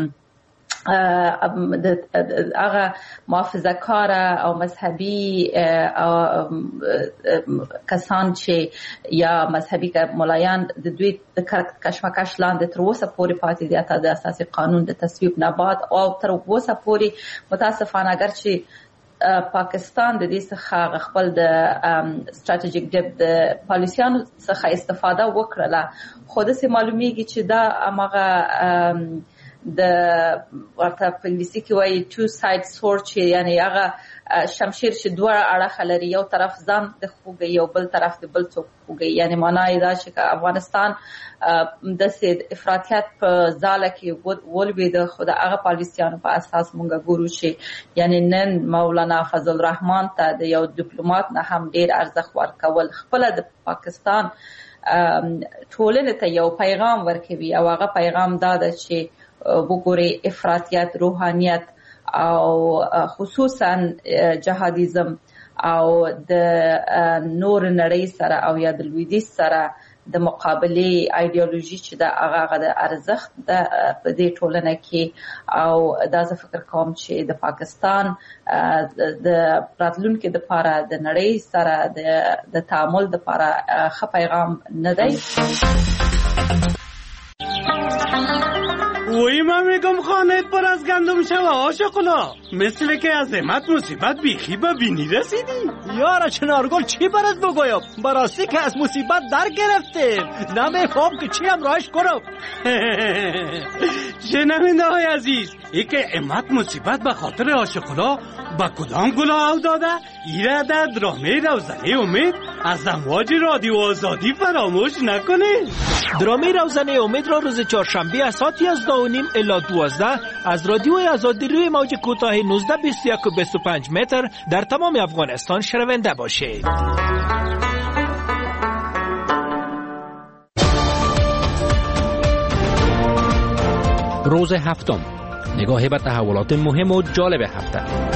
هغه محافظه کاره او مذهبي کسان چې یا مذهبي ملایان د دوی د کشمکش لاندې تر اوسه پورې پاتې دي، حتی د اساسي قانون د تصویب نه بعد او تر اوسه پورې متاسفانه اگر چې پاکستان د دې څخه خپل د ستراتیژیک ډیپ د پالیسیانو څخه استفاده وکړله، خو داسې معلومیږي چې دا هغه د ورته په انګلیسي کې وایي two side sword چې یعنی هغه شمشیر چې دوه اړخه لري، یو طرف ځان د خوږي یو بل طرف د بل څوک خوږي. یعنی معنا یې دا چې افغانستان د افراطیت په ځاله کې ولوېده، خو د هغه پالیسیانو په اساس مونږ ګورو چې یعنی نن مولانا فضل الرحمن ته د یو ډیپلوماټ نه هم ډیر ارزښت ورکول، خپل د پاکستان ټولنې ته یو پیغام ورکوي او هغه پیغام دا ده چې وګوري افراطیت، روحانیت او خصوصا جهادیزم او د نور نړۍ سره او یا د لویدیځ سره د مقابله ایدئولوژي چې د هغه د ارزښت د په دې ټولنه کې او دا زه فکر کوم چې د پاکستان د راتلونکي د لپاره د نړۍ سره د تعامل د لپاره ښه پیغام نه دی. وی ما میگم خانه پر از گندم شوه عاشقلا، مثل که از امت مصیبت بیخی به بینی رسیدی. یارا چنارگل چی برات بگویم؟ براستی که از مصیبت در گرفتیم، نمیفهم که چی هم راش کنم. شنونده های عزیز، ای که امت مصیبت به خاطر عاشقلا با کدام گلا او داده؟ ایره در درامه روزنه امید از امواج رادیو آزادی فراموش نکنه. درامه روزنه امید را روز چهارشنبه از ساعت یازده و نیم الی دوازده از رادیو آزادی روی موج کوتاه نوزده بیست و یک و بیست و پنج متر در تمام افغانستان شنونده باشید. روز هفتم، نگاهی به تحولات مهم و جالب هفته.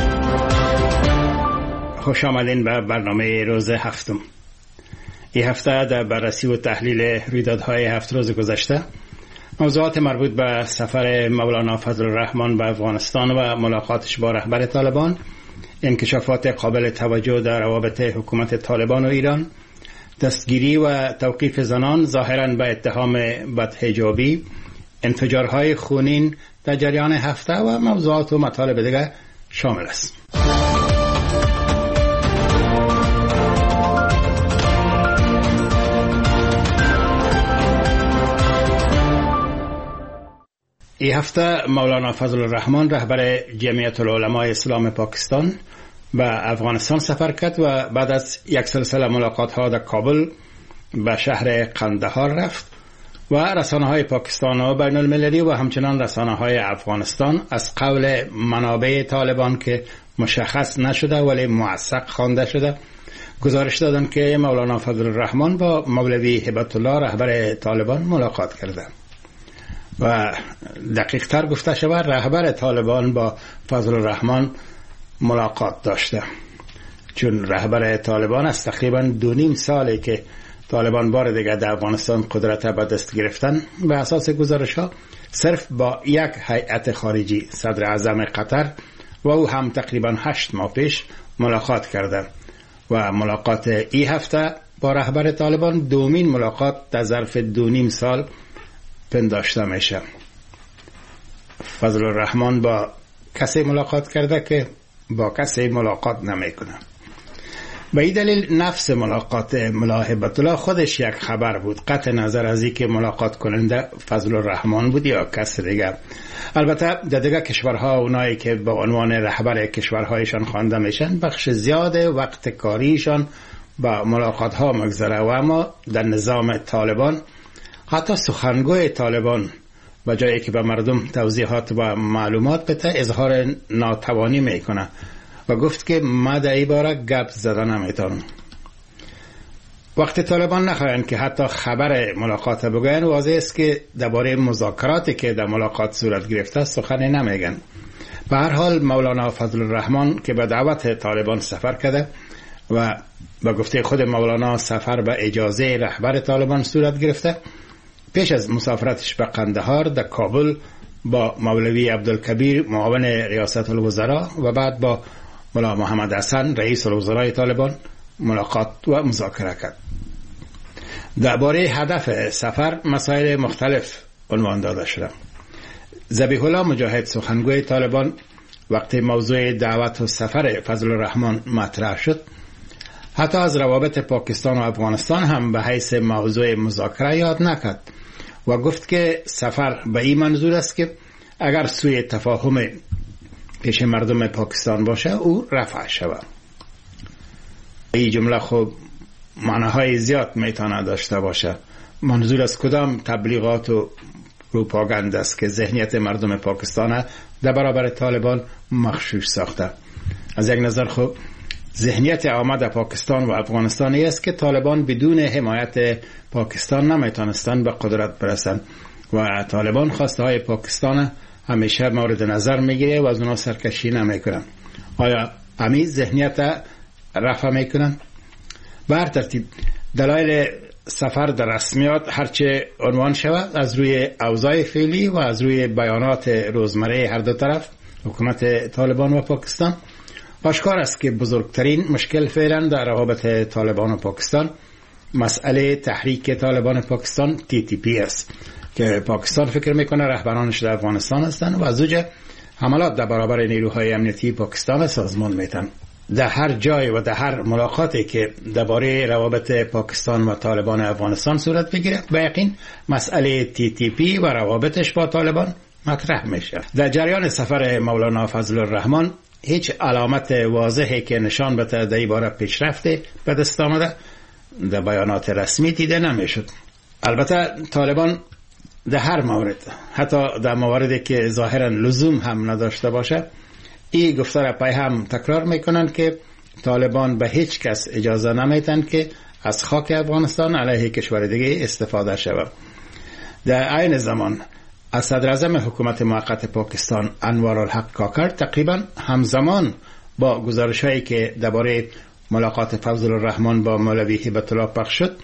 خوش آمدین به برنامه روز هفتم. این هفته در بررسی و تحلیل رویدادهای هفت روز گذشته، موضوعات مربوط به سفر مولانا فضل الرحمن به افغانستان و ملاقاتش با رهبر طالبان، انکشافات قابل توجه در روابط حکومت طالبان و ایران، دستگیری و توقیف زنان ظاهراً به اتهام بدحجابی، انفجارهای خونین در جریان هفته و موضوعات و مطالب دیگر شامل است. این هفته مولانا فضل الرحمن رهبر جمعیت العلماء اسلام پاکستان به افغانستان سفر کرد و بعد از یک سلسله ملاقات ها در کابل به شهر قندهار رفت و رسانه های پاکستان و بین المللی و همچنان رسانه های افغانستان از قول منابع طالبان که مشخص نشده ولی موثق خوانده شده گزارش دادند که مولانا فضل الرحمن با مولوی هبت الله رهبر طالبان ملاقات کرده و دقیق تر گفته شود رهبر طالبان با فضل الرحمن ملاقات داشته، چون رهبر طالبان از تقریبا دو نیم ساله که طالبان بار دیگر در افغانستان قدرت به دست گرفتن، به اساس گزارش ها صرف با یک هیئت خارجی، صدر اعظم قطر و او هم تقریبا هشت ماه پیش ملاقات کرده و ملاقات این هفته با رهبر طالبان دومین ملاقات در ظرف دو نیم سال پنداشته میشه. فضل الرحمن با کسی ملاقات کرده که با کسی ملاقات نمیکنه. به این دلیل نفس ملاقات ملا هیبت الله خودش یک خبر بود، قطع نظر از اینکه ملاقات کننده فضل الرحمن بود یا کس دیگر. البته در دیگر کشورها اونایی که با عنوان رهبر کشورهایشان خوانده میشن بخش زیاد وقت کاریشان با ملاقات ها مگذره و اما در نظام طالبان حتی سخنگوی طالبان و جایی که به مردم توضیحات و معلومات بده اظهار ناتوانی میکنه و گفت که ما در این باره گپ زده نمیتونم. وقتی طالبان نخواهند که حتی خبر ملاقات بگوین، واضح است که درباره مذاکراتی که در ملاقات صورت گرفته سخنی نمیگن. به هر حال مولانا فضل الرحمن که به دعوت طالبان سفر کرده و به گفته خود مولانا سفر به اجازه رهبر طالبان صورت گرفته، پیش از مسافرتش به قندهار در کابل با مولوی عبدالکبیر معاون ریاست الوزراء و بعد با مولا محمد حسن رئیس الوزراء طالبان ملاقات و مذاکره کرد. درباره هدف سفر مسائل مختلف عنوان داده شده. ذبیح الله مجاهد سخنگوی طالبان وقتی موضوع دعوت و سفر فضل الرحمن مطرح شد، حتی از روابط پاکستان و افغانستان هم به حیث موضوع مذاکره یاد نکرد و گفت که سفر به این منظور است که اگر سوی تفاهم پیش مردم پاکستان باشه او رفع شود. این جمله خب معناهای زیاد میتونه داشته باشه. منظور از کدام تبلیغات و پروپاگاند است که ذهنیت مردم پاکستان در برابر طالبان مغشوش ساخته؟ از یک نظر خب ذهنیت عامه در پاکستان و افغانستان است که طالبان بدون حمایت پاکستان نمیتونستند به قدرت برسند و طالبان خواسته های پاکستان همیشه مورد نظر میگیره و از اونا سرکشی نمیکنن. آیا همین ذهنیت رفع میکنن؟ به هر ترتیب دلایل سفر در رسمیات هرچه عنوان شود، از روی اوضاع فعلی و از روی بیانات روزمره هر دو طرف حکومت طالبان و پاکستان، آشکار است که بزرگترین مشکل فعلا در روابط طالبان و پاکستان مسئله تحریک طالبان پاکستان تی تی پی است که پاکستان فکر میکنه رهبرانش در افغانستان هستند و از اوجه حملات در برابر نیروهای امنیتی پاکستان سازمان میتن. در هر جای و در هر ملاقاتی که درباره روابط پاکستان و طالبان افغانستان صورت بگیره، به یقین مسئله تی تی پی و روابطش با طالبان مطرح میشه. در جریان سفر مولانا فضل الرحمن هیچ علامت واضحی که نشان بده در این باره پیشرفته به دست آمده در بیانات رسمی دیده نمیشد. البته طالبان در هر مورد، حتی در مواردی که ظاهرا لزوم هم نداشته باشه، این گفته را پای هم تکرار میکنن که طالبان به هیچ کس اجازه نمیتن که از خاک افغانستان علیه کشور دیگه استفاده شود. در عین زمان از صدر اعظم حکومت موقت پاکستان انوار الحق کاکر تقریبا همزمان با گزارش هایی که درباره ملاقات فضل الرحمن با مولوی هیبت الله پخش شد،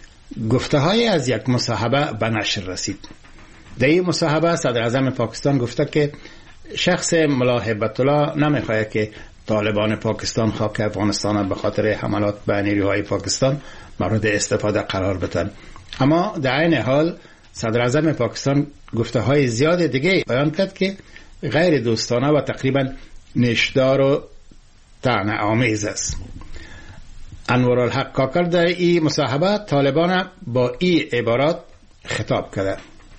گفته های از یک مصاحبه به نشر رسید. در این مصاحبه صدر اعظم پاکستان گفته که شخص ملا هیبت الله نمیخواد که طالبان پاکستان خاک افغانستان به خاطر حملات به نیروهای پاکستان مورد استفاده قرار بدن، اما در عین حال صدر اعظم پاکستان گفته های زیاد دیگه بیان کرد که غیر دوستانه و تقریبا نشدار و طعنه آمیز است. انوار الحق کاکر در این مصاحبه طالبان با این عبارات خطاب کرده: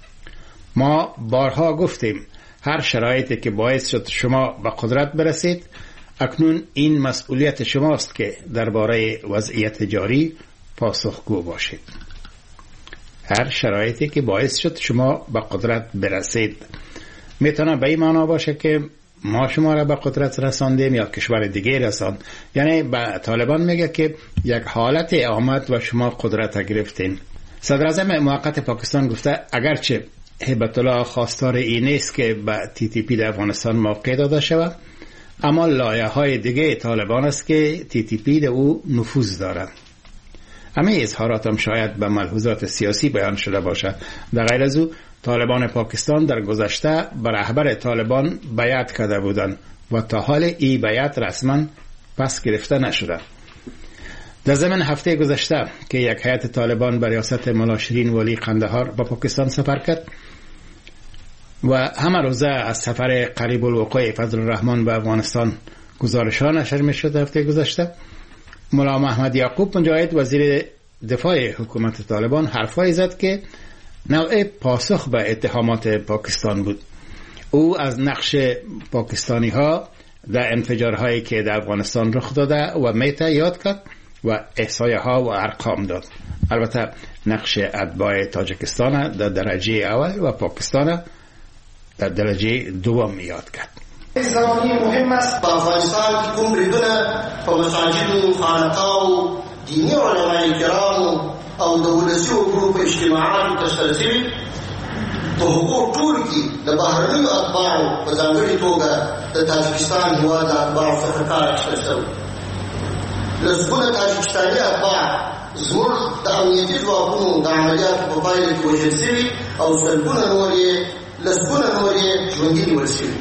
ما بارها گفتیم هر شرایطی که باعث شد شما به قدرت برسید، اکنون این مسئولیت شماست که درباره وضعیت جاری پاسخگو باشید. هر شرایطی که باعث شد شما به قدرت برسید میتونه به این معنا باشه که ما شما را به قدرت رساندیم یا کشور دیگه رساند. یعنی به طالبان میگه که یک حالت آمد و شما قدرت گرفتین. صدر اعظم موقت پاکستان گفته اگرچه هیبت الله خواستار این نیست که به تی تی پی در افغانستان موقع داده شود، اما لایه های دیگه طالبان است که تی تی پی در او نفوذ دارد. همه اظهارات هم شاید به ملحوظات سیاسی بیان شده باشد. در غیر از او طالبان پاکستان در گذشته به رهبر طالبان بیعت کرده بودند و تا حال این بیعت رسما پس گرفته نشده. در ضمن هفته گذشته که یک هیئت طالبان به ریاست ملا شیرین ولی قندهار به پاکستان سفر کرد و همه روزه از سفر قریب الوقوع فضل الرحمن به افغانستان گزارش ها نشر می شد. هفته گذشته ملا محمد یعقوب مجاهد وزیر دفاع حکومت طالبان حرفایی زد که نوع پاسخ به اتهامات پاکستان بود. او از نقش پاکستانی ها در انفجارهایی که در افغانستان رخ داده و میته یاد کرد و احصایه ها و ارقام داد. البته نقش اتباع تاجیکستان در درجه اول و پاکستان در درجه دوم یاد کرد. زمانی مهم است با افغانستان که کوم بریدونه په مساجد و خانقاه و دینی علماء کرام او د ولسي وګړو په اجتماعاتو ترسره شوي په هغو ټولو کې د بهرنیو اتباعو په ځانګړې توګه د تاجکستان هېواد د اتباعو څخه کار اخیستل شوی. لسګونه تاجکستاني اتباع زموږ د امنیتي ځواکونو د عملیاتو په پایله کې وژل شوي او سلګونه نور یې لسګونه نور یې ژوندي نیول شوي.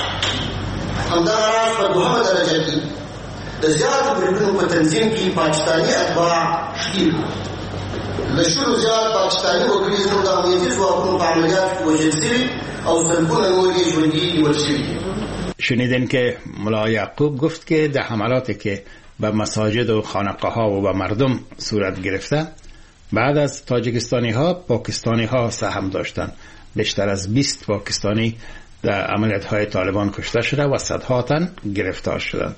همدغه راز په دوهمه درجه کې د زیاتو بریدونو په تنظیم کې پاکستاني اتباع شتي له شلو زیات پاکستاني وګړي زموږ د امنیتي ځواکونو په عملیاتو کې وژل شوي او سلګونه نور یې ژوندي نیول شوي. شنیدین که ملا یعقوب گفت که در حملاتی که به مساجد و خانقاه ها و به مردم صورت گرفته بعد از تاجیکستانی ها پاکستانی ها سهم داشتند. بیشتر از بیست پاکستانی در عملیات های طالبان کشته شده و صدها تن گرفتار شدند.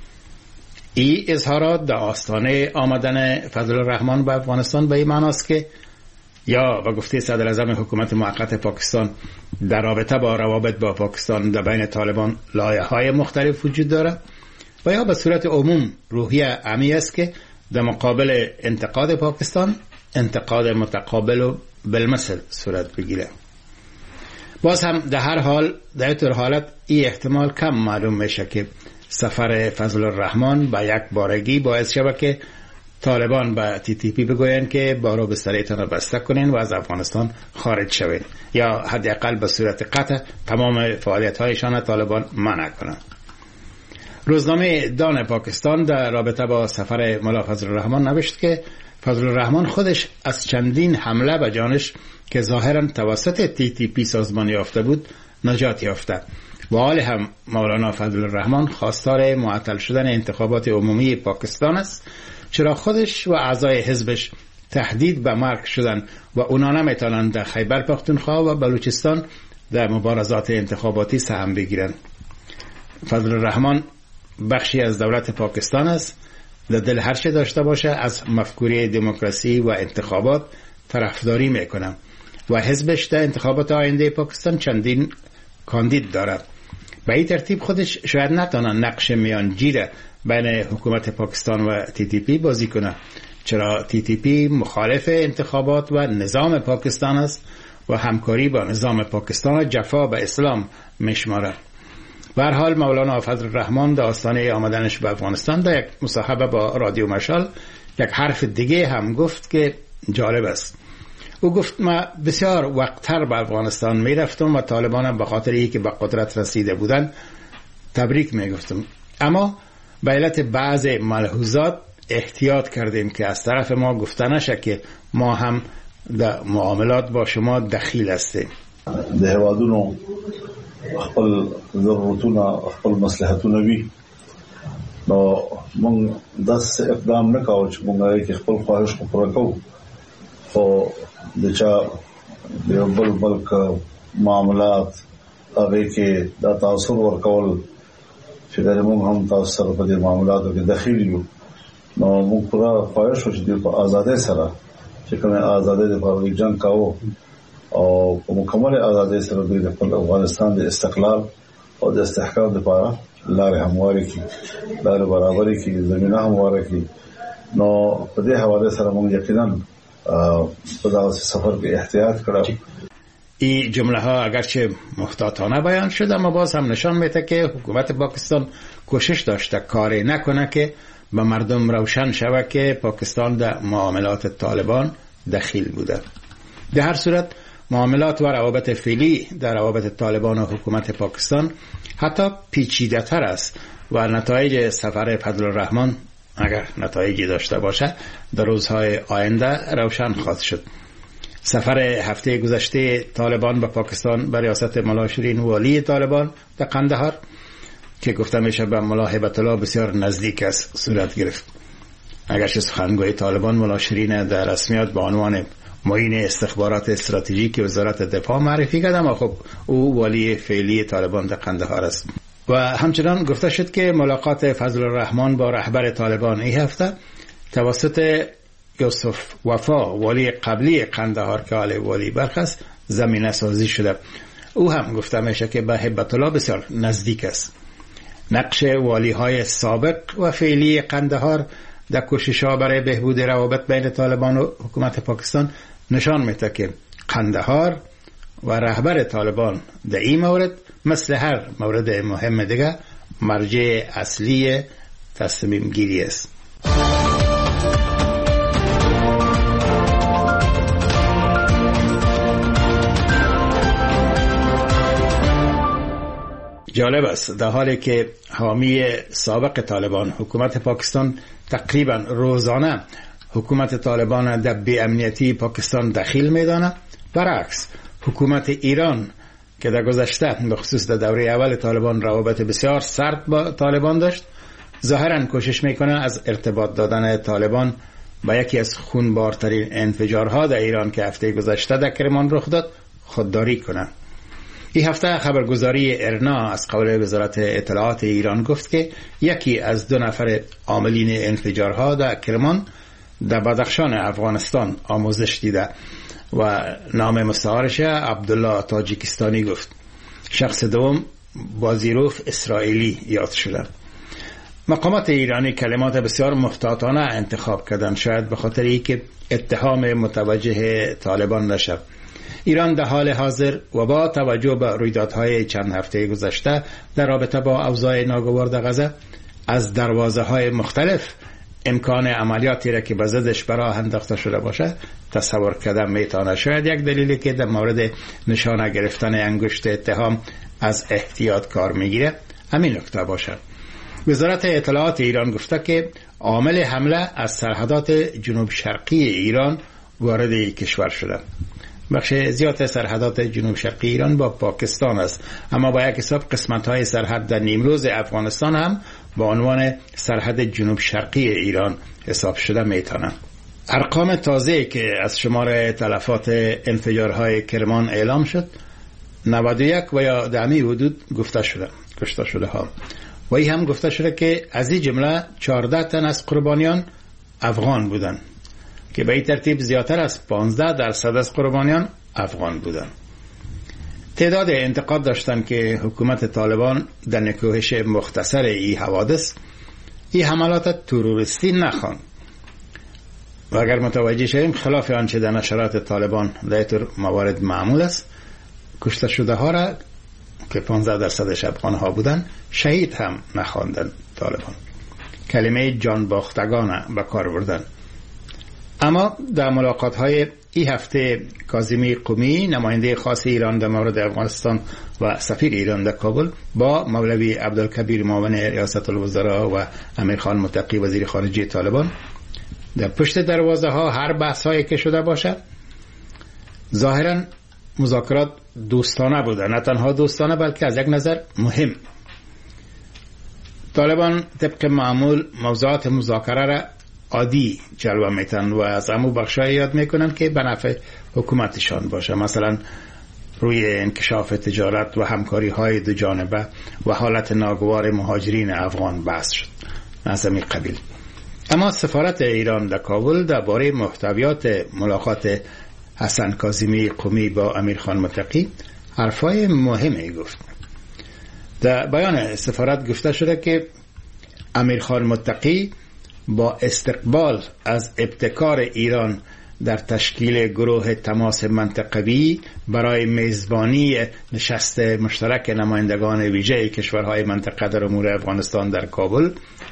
این اظهارات در آستانه آمدن فضل الرحمن به افغانستان به این معناست که یا به گفته صدر اعظم حکومت موقت پاکستان در رابطه با روابط با پاکستان در بین طالبان لایه‌های مختلف وجود دارد و یا به صورت عموم روحیه عمی است که در مقابل انتقاد پاکستان انتقاد متقابل و بالمثل صورت بگیره. باز هم در هر حال در طور حالت این احتمال کم معلوم میشه که سفر فضل الرحمن با یک بارگی باعث شود که طالبان به تی تی پی بگوین که بارو بستریتان را بسته کنین و از افغانستان خارج شوین یا حداقل به صورت قطع تمام فعالیت هایشان طالبان منع کنند. روزنامه دان پاکستان در رابطه با سفر ملا فضل الرحمن نوشت که فضل الرحمن خودش از چندین حمله به جانش که ظاهرا توسط تی تی پی سازمان یافته بود نجات یافته و حال هم مولانا فضل الرحمن خواستار معطل شدن انتخابات عمومی پاکستان است، چرا خودش و اعضای حزبش تهدید به مرگ شدن و اونا نمیتونن در خیبر پختونخوا و بلوچستان در مبارزات انتخاباتی سهم بگیرن. فضل الرحمن بخشی از دولت پاکستان است، در دل هر چه داشته باشه از مفکوره دموکراسی و انتخابات طرفداری میکنه و حزبش در انتخابات آینده پاکستان چندین کاندید دارد. به این ترتیب خودش شاید نتونه نقش میانجیره بین حکومت پاکستان و تی تی پی بازی کنه، چرا تی تی پی مخالف انتخابات و نظام پاکستان است و همکاری با نظام پاکستان جفا به اسلام میشماره. به هر حال مولانا فضل الرحمن در آستانه آمدنش به افغانستان در یک مصاحبه با رادیو مشال یک حرف دیگه هم گفت که جالب است. او گفت ما بسیار وقتتر به افغانستان می رفتم و طالبان به خاطر ای که به قدرت رسیده بودن تبریک می گفتم، اما به علت بعض ملحوظات احتیاط کردیم که از طرف ما گفته نشه که ما هم در معاملات با شما دخیل هستیم. د هیوادونو خپل ضرورتونه خپل مصلحتونه وي نو موږ داسې اقدام نه کوو چې موږ یې خپل خواهش خو پوره کوو، خو د چا د یو بل ملک معاملات هغې کې دا تاثر ورکول چې موږ هم تاسو سره په دې معاملاتو کې دخیل یو، نو موږ پوره خواهش وکړو چې په ازادۍ سره چې کومه ازادۍ لپاره جنګ کوو او په مکمل ازادۍ سره د خپل افغانستان د استقلال او د استحکام لپاره لارې همواري کی لارې برابرۍ کی زمينه همواره کی. نو په دې حواله سره موږ یقینا په دغه سفر کې احتیاط کړو. این جمله ها اگرچه محتاطانه بیان شده اما باز هم نشان میده که حکومت پاکستان کوشش داشته کاری نکنه که به مردم روشن شود که پاکستان در معاملات طالبان دخیل بوده. در هر صورت معاملات و روابط فعلی در روابط طالبان و حکومت پاکستان حتی پیچیده تر است و نتایج سفر فضلالرحمن اگر نتایجی داشته باشد در روزهای آینده روشن خواهد شد. سفر هفته گذشته طالبان به پاکستان به ریاست ملا شیرین والی طالبان در قندهار که گفته میشه به ملا هیبت الله بسیار نزدیک است صورت گرفت. اگرچه سخنگوی طالبان ملا شیرین در رسمیت به عنوان معین استخبارات استراتژیک وزارت دفاع معرفی کرد، اما خب او والی فعلی طالبان در قندهار است. و همچنان گفته شد که ملاقات فضلالرحمن با رهبر طالبان این هفته توسط یوسف وفا والی قبلی قندهار که حال والی بلخ است زمینه سازی شده. او هم گفته میشه که به هیبت الله بسیار نزدیک است. نقش والی های سابق و فعلی قندهار در کوشش ها برای بهبود روابط بین طالبان و حکومت پاکستان نشان میده که قندهار و رهبر طالبان در این مورد مثل هر مورد مهم دیگه مرجع اصلی تصمیم گیری است. جالب است در حالی که حامی سابق طالبان حکومت پاکستان تقریبا روزانه حکومت طالبان در بی امنیتی پاکستان دخیل میدانه، برعکس حکومت ایران که در گذشته به خصوص در دوره اول طالبان روابط بسیار سرد با طالبان داشت، ظاهرا کوشش میکنه از ارتباط دادن طالبان با یکی از خونبارترین انفجارها در ایران که هفته گذشته در کرمان رخ داد خودداری کنه. این هفته خبرگزاری ارنا از قول وزارت اطلاعات ایران گفت که یکی از دو نفر عاملین انفجارها در کرمان در بدخشان افغانستان آموزش دیده و نام مستعارش عبدالله تاجیکستانی گفت. شخص دوم بازیروف اسرائیلی یاد شده. مقامات ایرانی کلمات بسیار محتاطانه انتخاب کردن، شاید به خاطر اینکه اتهام متوجه طالبان نشه. ایران در حال حاضر و با توجه به رویدادهای چند هفته گذشته در رابطه با اوضاع ناگوار در غزه از دروازه های مختلف امکان عملیاتی را که به ضدش براه انداخته شده باشه تصور کردن میتونه. شاید یک دلیلی که در مورد نشانه گرفتن انگشت اتهام از احتیاط کار میگیره همین نکته باشه. وزارت اطلاعات ایران گفته که عامل حمله از سرحدات جنوب شرقی ایران وارد کشور شده. بخش زیاد سرحدات جنوب شرقی ایران با پاکستان است، اما با یک حساب قسمت های سرحد در نیمروز افغانستان هم با عنوان سرحد جنوب شرقی ایران حساب شده میتونه. ارقام تازه که از شمار تلفات انفجارهای کرمان اعلام شد نود و یک و یا دمی حدود گفته شده کشته شده ها و این هم گفته شده که از این جمله چهارده تن از قربانیان افغان بودند که به این ترتیب زیادتر از پانزده درصد از قربانیان افغان بودند. تعداد انتقاد داشتند که حکومت طالبان در نکوهش مختصر این حوادث این حملات تروریستی نخوان و اگر متوجه شویم خلاف آنچه در نشرات طالبان در اینطور موارد معمول است، کشته شده ها را که پانزده درصدش افغان ها بودند شهید هم نخواندند طالبان. کلمه جان باختگان به کار بردن. اما در ملاقات های این هفته کاظمی قمی نماینده خاص ایران در مورد افغانستان و سفیر ایران در کابل با مولوی عبدالکبیر معاون ریاست الوزراء و امیرخان متقی وزیر خارجه طالبان در پشت دروازه ها هر بحث هایی که شده باشه ظاهرا مذاکرات دوستانه بوده، نه تنها دوستانه بلکه از یک نظر مهم. طالبان طبق معمول موضوعات مذاکره را عادی جلوه میتن و از امو بخشای یاد میکنن که به نفع حکومتشان باشه، مثلا روی انکشاف تجارت و همکاری های دو جانبه و حالت ناگوار مهاجرین افغان بحث شد از همین قبیل. اما سفارت ایران در کابل درباره محتویات ملاقات حسن کاظمی قمی با امیرخان متقی حرفای مهمی گفت. در بیان سفارت گفته شده که امیرخان متقی با استقبال از ابتکار ایران در تشکیل گروه تماس منطقوی برای میزبانی نشست مشترک نمایندگان ویژه کشورهای منطقه در امور افغانستان در کابل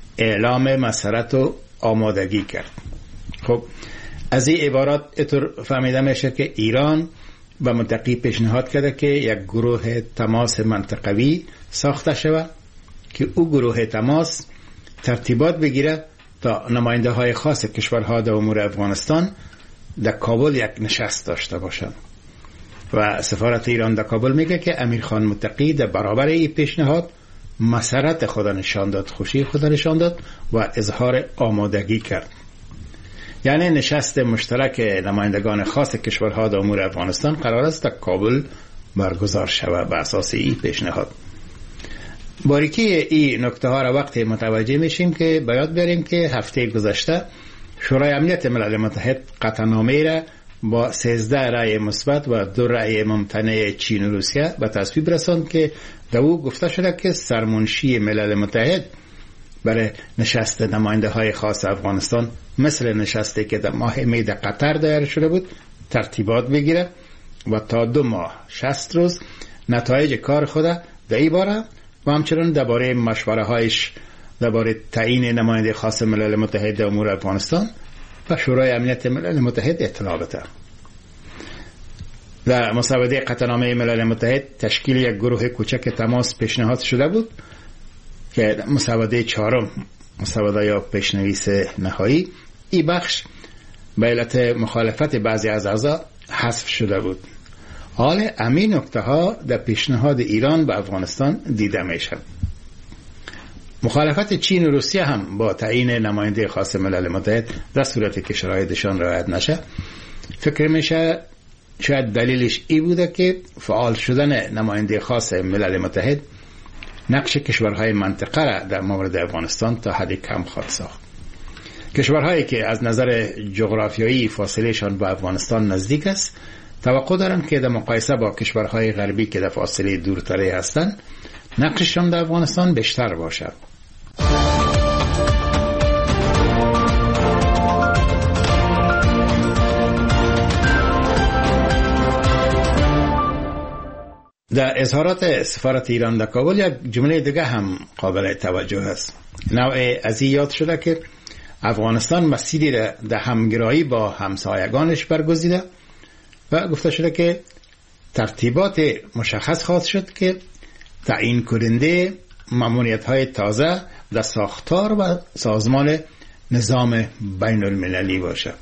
اعلام مسرت و آمادگی کرد. خب از این عبارات اتر فهمیده میشه که ایران به متقی پیشنهاد کرده که یک گروه تماس منطقوی ساخته شود که او گروه تماس ترتیبات بگیره تا نماینده های خاص کشورها در امور افغانستان در کابل یک نشست داشته باشند. و سفارت ایران در کابل میگه که امیرخان متقی در برابر این پیشنهاد مسرت خود نشان داد، خوشی خود نشان داد و اظهار آمادگی کرد. یعنی نشست مشترک نمایندگان خاص کشورها در امور افغانستان قرار است در کابل برگزار شود بر اساس این پیشنهاد. باریکی این نکته ها را وقتی متوجه میشیم که باید بریم که هفته گذشته شورای امنیت ملل متحد قطعنامه را با سیزده رأی مثبت و دو رأی ممتنع چین و روسیه به تصویب رساند که در او گفته شده که سرمنشی ملل متحد برای نشست نماینده های خاص افغانستان مثل نشستی که در ماه می در قطر دایر شده بود ترتیبات بگیره و تا دو ماه شصت روز نتایج کار خود در این باره و همچنان درباره مشوره هایش درباره تعیین نماینده خاص ملل متحد در امور افغانستان و شورای امنیت ملل متحد اطلاع بده. در مسوده قطعنامه ملل متحد تشکیل یک گروه کوچک تماس پیشنهاد شده بود که مسوده چهارم، مسوده یا پیشنویس نهایی، این بخش به علت مخالفت بعضی از اعضا حذف شده بود. حال همین نکته ها در پیشنهاد ایران به افغانستان دیده میشه. مخالفت چین و روسیه هم با تعیین نماینده خاص ملل متحد در صورتی که شرایطشان رعایت نشه، فکر میشه شاید دلیلش ای بوده که فعال شدن نماینده خاص ملل متحد نقش کشورهای منطقه را در مورد افغانستان تا حدی کم خواهد ساخت. کشورهایی که از نظر جغرافیایی فاصلهشان با افغانستان نزدیک است توقع دارند که در مقایسه با کشورهای غربی که در فاصله دورتری هستند نقششان در افغانستان بیشتر باشد. در اظهارات سفارت ایران در کابل یک جمله دیگه هم قابل توجه است. نوع از این یاد شده که افغانستان مسیری را در همگرایی با همسایگانش برگزیده و گفته شده که ترتیبات مشخص خواهد شد که تعیین کننده ماموریت های تازه در ساختار و سازمان نظام بین المللی باشه.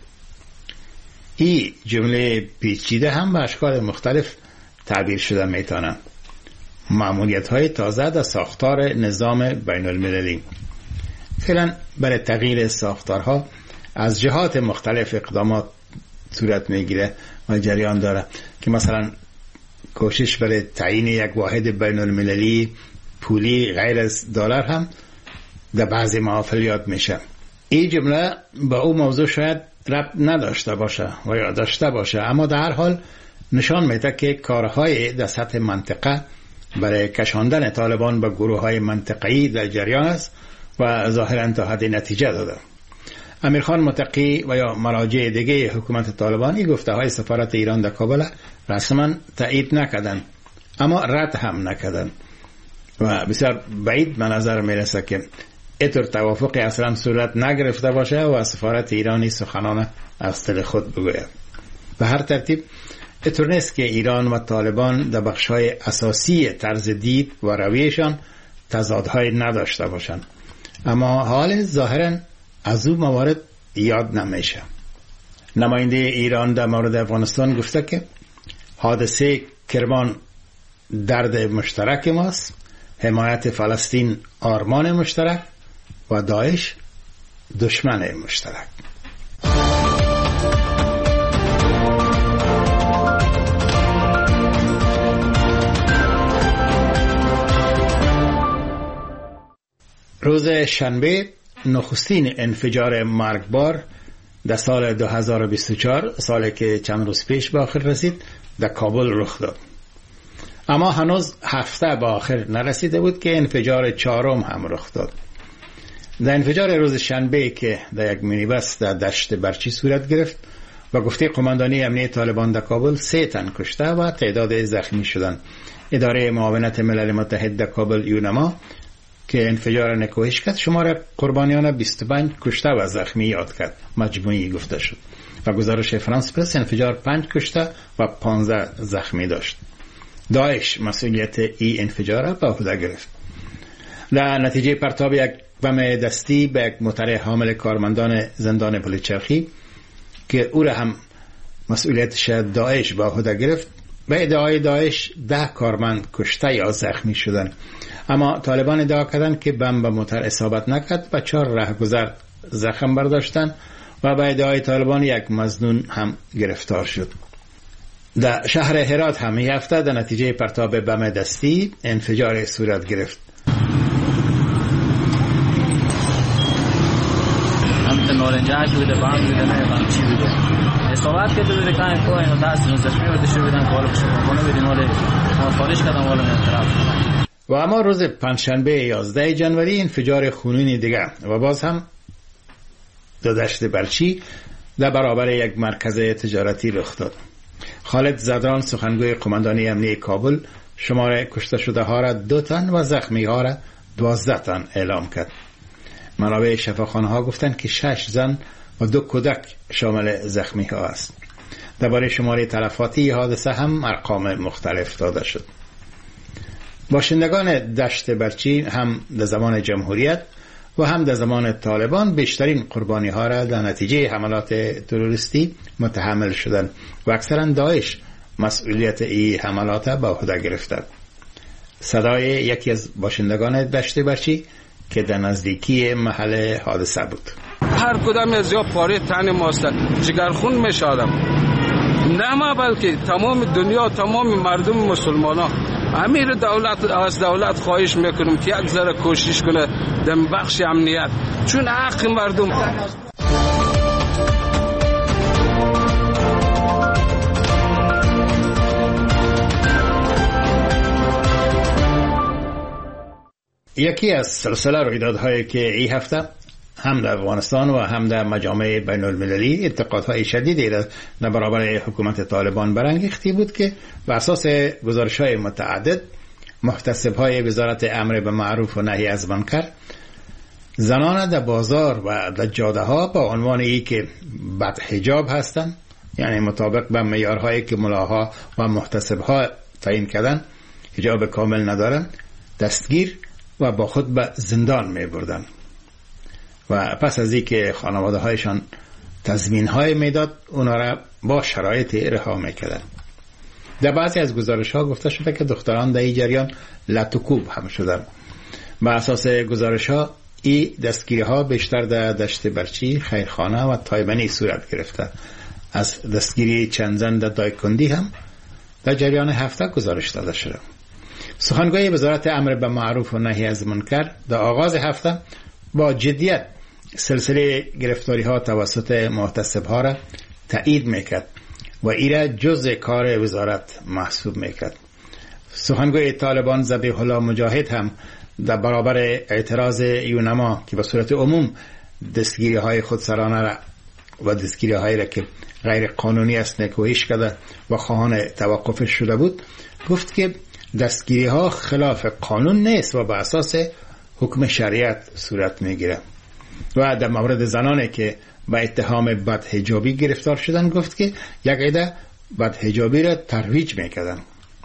این جمله پیچیده هم به اشکال مختلف تعبیر شده میتونه. ماموریت های تازه در ساختار نظام بین المللی فعلا برای تغییر ساختارها از جهات مختلف اقدامات صورت میگیره و جریان داره که مثلا کوشش برای تعیین یک واحد بین المللی پولی غیر از دلار هم در بعضی محافل یاد میشه. این جمله با او موضوع شاید ربط نداشته باشه و یا داشته باشه، اما در هر حال نشان میده که کارهای در سطح منطقه برای کشاندن طالبان به گروه های منطقه‌ای در جریان است و ظاهراً تا حد نتیجه داده. امیرخان متقی و یا مراجع دیگه حکومت طالبانی گفته های سفارت ایران در کابل رسما تایید نکردن اما رد هم نکردن و بسیار بعید به نظر میرسه که اینطور توافقی اصلا صورت نگرفته باشه و سفارت ایرانی سخنان از دل خود بگوید. به هر ترتیب اینطور نیست که ایران و طالبان در بخش‌های اساسی طرز دید و رویشان تضادهای نداشته باشند، اما حال ظاهراً از او موارد یاد نمیشه. نماینده ایران در مورد افغانستان گفته که حادثه کرمان درد مشترک ماست، حمایت فلسطین آرمان مشترک و داعش دشمن مشترک. روز شنبه نخستین انفجار مرگبار در سال دو هزار و بیست و چهار، سالی که چند روز پیش به آخر رسید، در کابل رخ داد. اما هنوز هفته به آخر نرسیده بود که انفجار چهارم هم رخ داد. در انفجار روز شنبه که در یک مینیبس در دشت برچی صورت گرفت و گفته قماندانی امنیت طالبان در کابل سه تن کشته و تعداد زخمی شدند. اداره معاونت ملل متحد در کابل یونما که انفجار نکوهش کرد شمار قربانیان بیست و پنج کشته و زخمی یاد کرد، مجموعی گفته شد و گزارش فرانس پرس انفجار پنج کشته و پانزده زخمی داشت. داعش مسئولیت این انفجار را به عهده گرفت. در نتیجه پرتاب یک بم دستی به یک موتر حامل کارمندان زندان پلیچرخی که او را هم مسئولیتش داعش به عهده گرفت، به ادعای داعش ده کارمند کشته یا زخمی شدند، اما طالبان ادعا کردند که بم به موتر اصابت نکرد و چهار راهگذر زخم برداشتند و به ادعای طالبان یک مظنون هم گرفتار شد. در شهر هرات هم این هفته در نتیجه پرتاب بم دستی انفجار صورت گرفت. هم نارنجک بوده، بم بوده، نمیدونم چی بوده. اصابت کرده بوده که این پای اینو دست زخمی بوده شده بودن که حالا کنه بدین حالا ما خارج کردم حالا من طرف. و اما روز پنجشنبه یازده جنوری انفجار خونینی دیگه و باز هم در دشت برچی در برابر یک مرکز تجارتی رخ داد. خالد زدران سخنگوی قماندانی امنیه کابل شمار کشته شده ها را دو تن و زخمی ها را دوازده تن اعلام کرد. منابع شفاخانه ها گفتند که شش زن و دو کودک شامل زخمی ها است. درباره شماره تلفاتی حادثه هم ارقام مختلف داده شد. باشندگان دشت برچی هم در زمان جمهوریت و هم در زمان طالبان بیشترین قربانی ها را در نتیجه حملات تروریستی متحمل شدند و اکثرا داعش مسئولیت این حملات به عهده گرفته. صدای یکی از باشندگان دشت برچی که در نزدیکی محل حادثه بود. هر کدام از یا پاره تن ماست، جگرخون میشه آدم، نه ما بلکه تمام دنیا، تمام مردم مسلمان ها. امیر دولت از دولت خواهش میکنم که یک ذره کوشش کنه در بخش امنیت، چون حق مردم. یکی از سلسله رویدادهایی که این هفته هم در افغانستان و هم در مجامع بین المللی انتقادهای شدیدی در برابر حکومت طالبان برانگیخته بود که بر اساس گزارش‌های متعدد محتسب‌های وزارت امر به معروف و نهی از منکر زنان در بازار و در جاده‌ها با عنوان ای که بدحجاب هستند، یعنی مطابق به معیارهایی که ملاها و محتسب‌ها تعیین کردن حجاب کامل ندارند، دستگیر و با خود به زندان می بردن و پس از اینکه خانواده هایشان تضمین های میداد اونا را با شرایط رها میکردن. در بعضی از گزارش ها گفته شده که دختران در این جریان لطوکوب هم شدن. بر اساس گزارش ها این دستگیری ها بیشتر در دشت برچی، خیرخانه و تایبنی صورت گرفته. از دستگیری چند زن در دایکندی هم در جریان هفته گزارش داده شده. سخنگوی وزارت امر به معروف و نهی از منکر در آغاز هفته با جدیت سلسله گرفتاری ها توسط محتسب ها را تایید میکرد و این را جزء کار وزارت محسوب میکرد. سخنگوی طالبان ذبیح الله مجاهد هم در برابر اعتراض یونما که به صورت عموم دستگیری های خودسرانه را و دستگیری هایی را که غیر قانونی است نکوهش کرده و خواهان توقفش شده بود، گفت که دستگیری ها خلاف قانون نیست و به اساس حکم شریعت صورت میگیره. و در مورد زنانی که با اتهام بدحجابی گرفتار شدن گفت که یک عده بدحجابی را ترویج میکردن.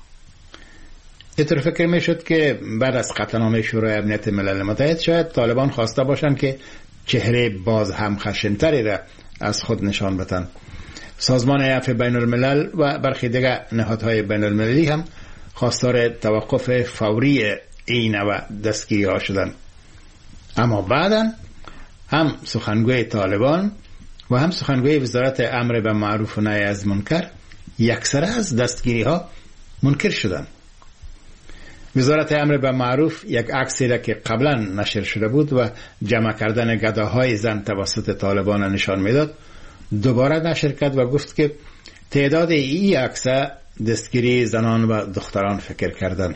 اینطور فکر میشد که بعد از قطعنامه شورای امنیت ملل متحد شاید طالبان خواسته باشند که چهره باز هم خشنتری را از خود نشان بدن. سازمان عفو بین الملل و برخی دیگر نهادهای بین المللی هم خواستار توقف فوری این و دستگیری ها شدن. اما بعداً هم سخنگوی طالبان و هم سخنگوی وزارت امر به معروف و نهی از منکر یکسره از دستگیری ها منکر شدند. وزارت امر به معروف یک عکسی را که قبلا نشر شده بود و جمع کردن گداهای زن توسط طالبان نشان میداد دوباره نشر کرد و گفت که تعداد این عکس دستگیری زنان و دختران فکر کردند.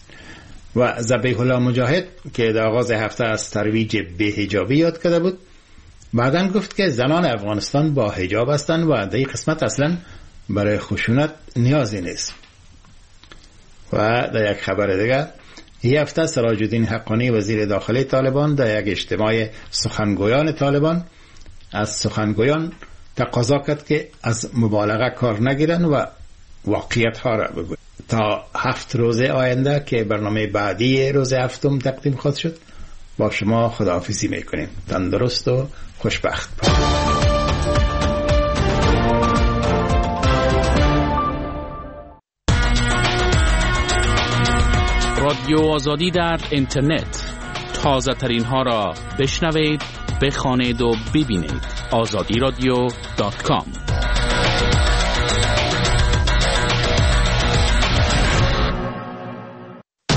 و ذبیح الله مجاهد که در آغاز هفته از ترویج بی‌حجابی یاد کرده بود بعداً گفت که زنان افغانستان با حجاب هستند و در این قسمت اصلا برای خشونت نیازی نیست. و در یک خبر دیگه این هفته سراج الدین حقانی وزیر داخلی طالبان در یک اجتماع سخنگویان طالبان از سخنگویان تقاضا کرد که از مبالغه کار نگیرن و واقعیت ها را بگوین. تا هفت روز آینده که برنامه بعدی روز هفتم تقدیم خواهد شد با شما خداحافظی میکنیم. تندرست و خوشبخت. رادیو آزادی در اینترنت، تازه ترین ها را بشنوید، بخوانید و ببینید. آزادی رادیو دات کام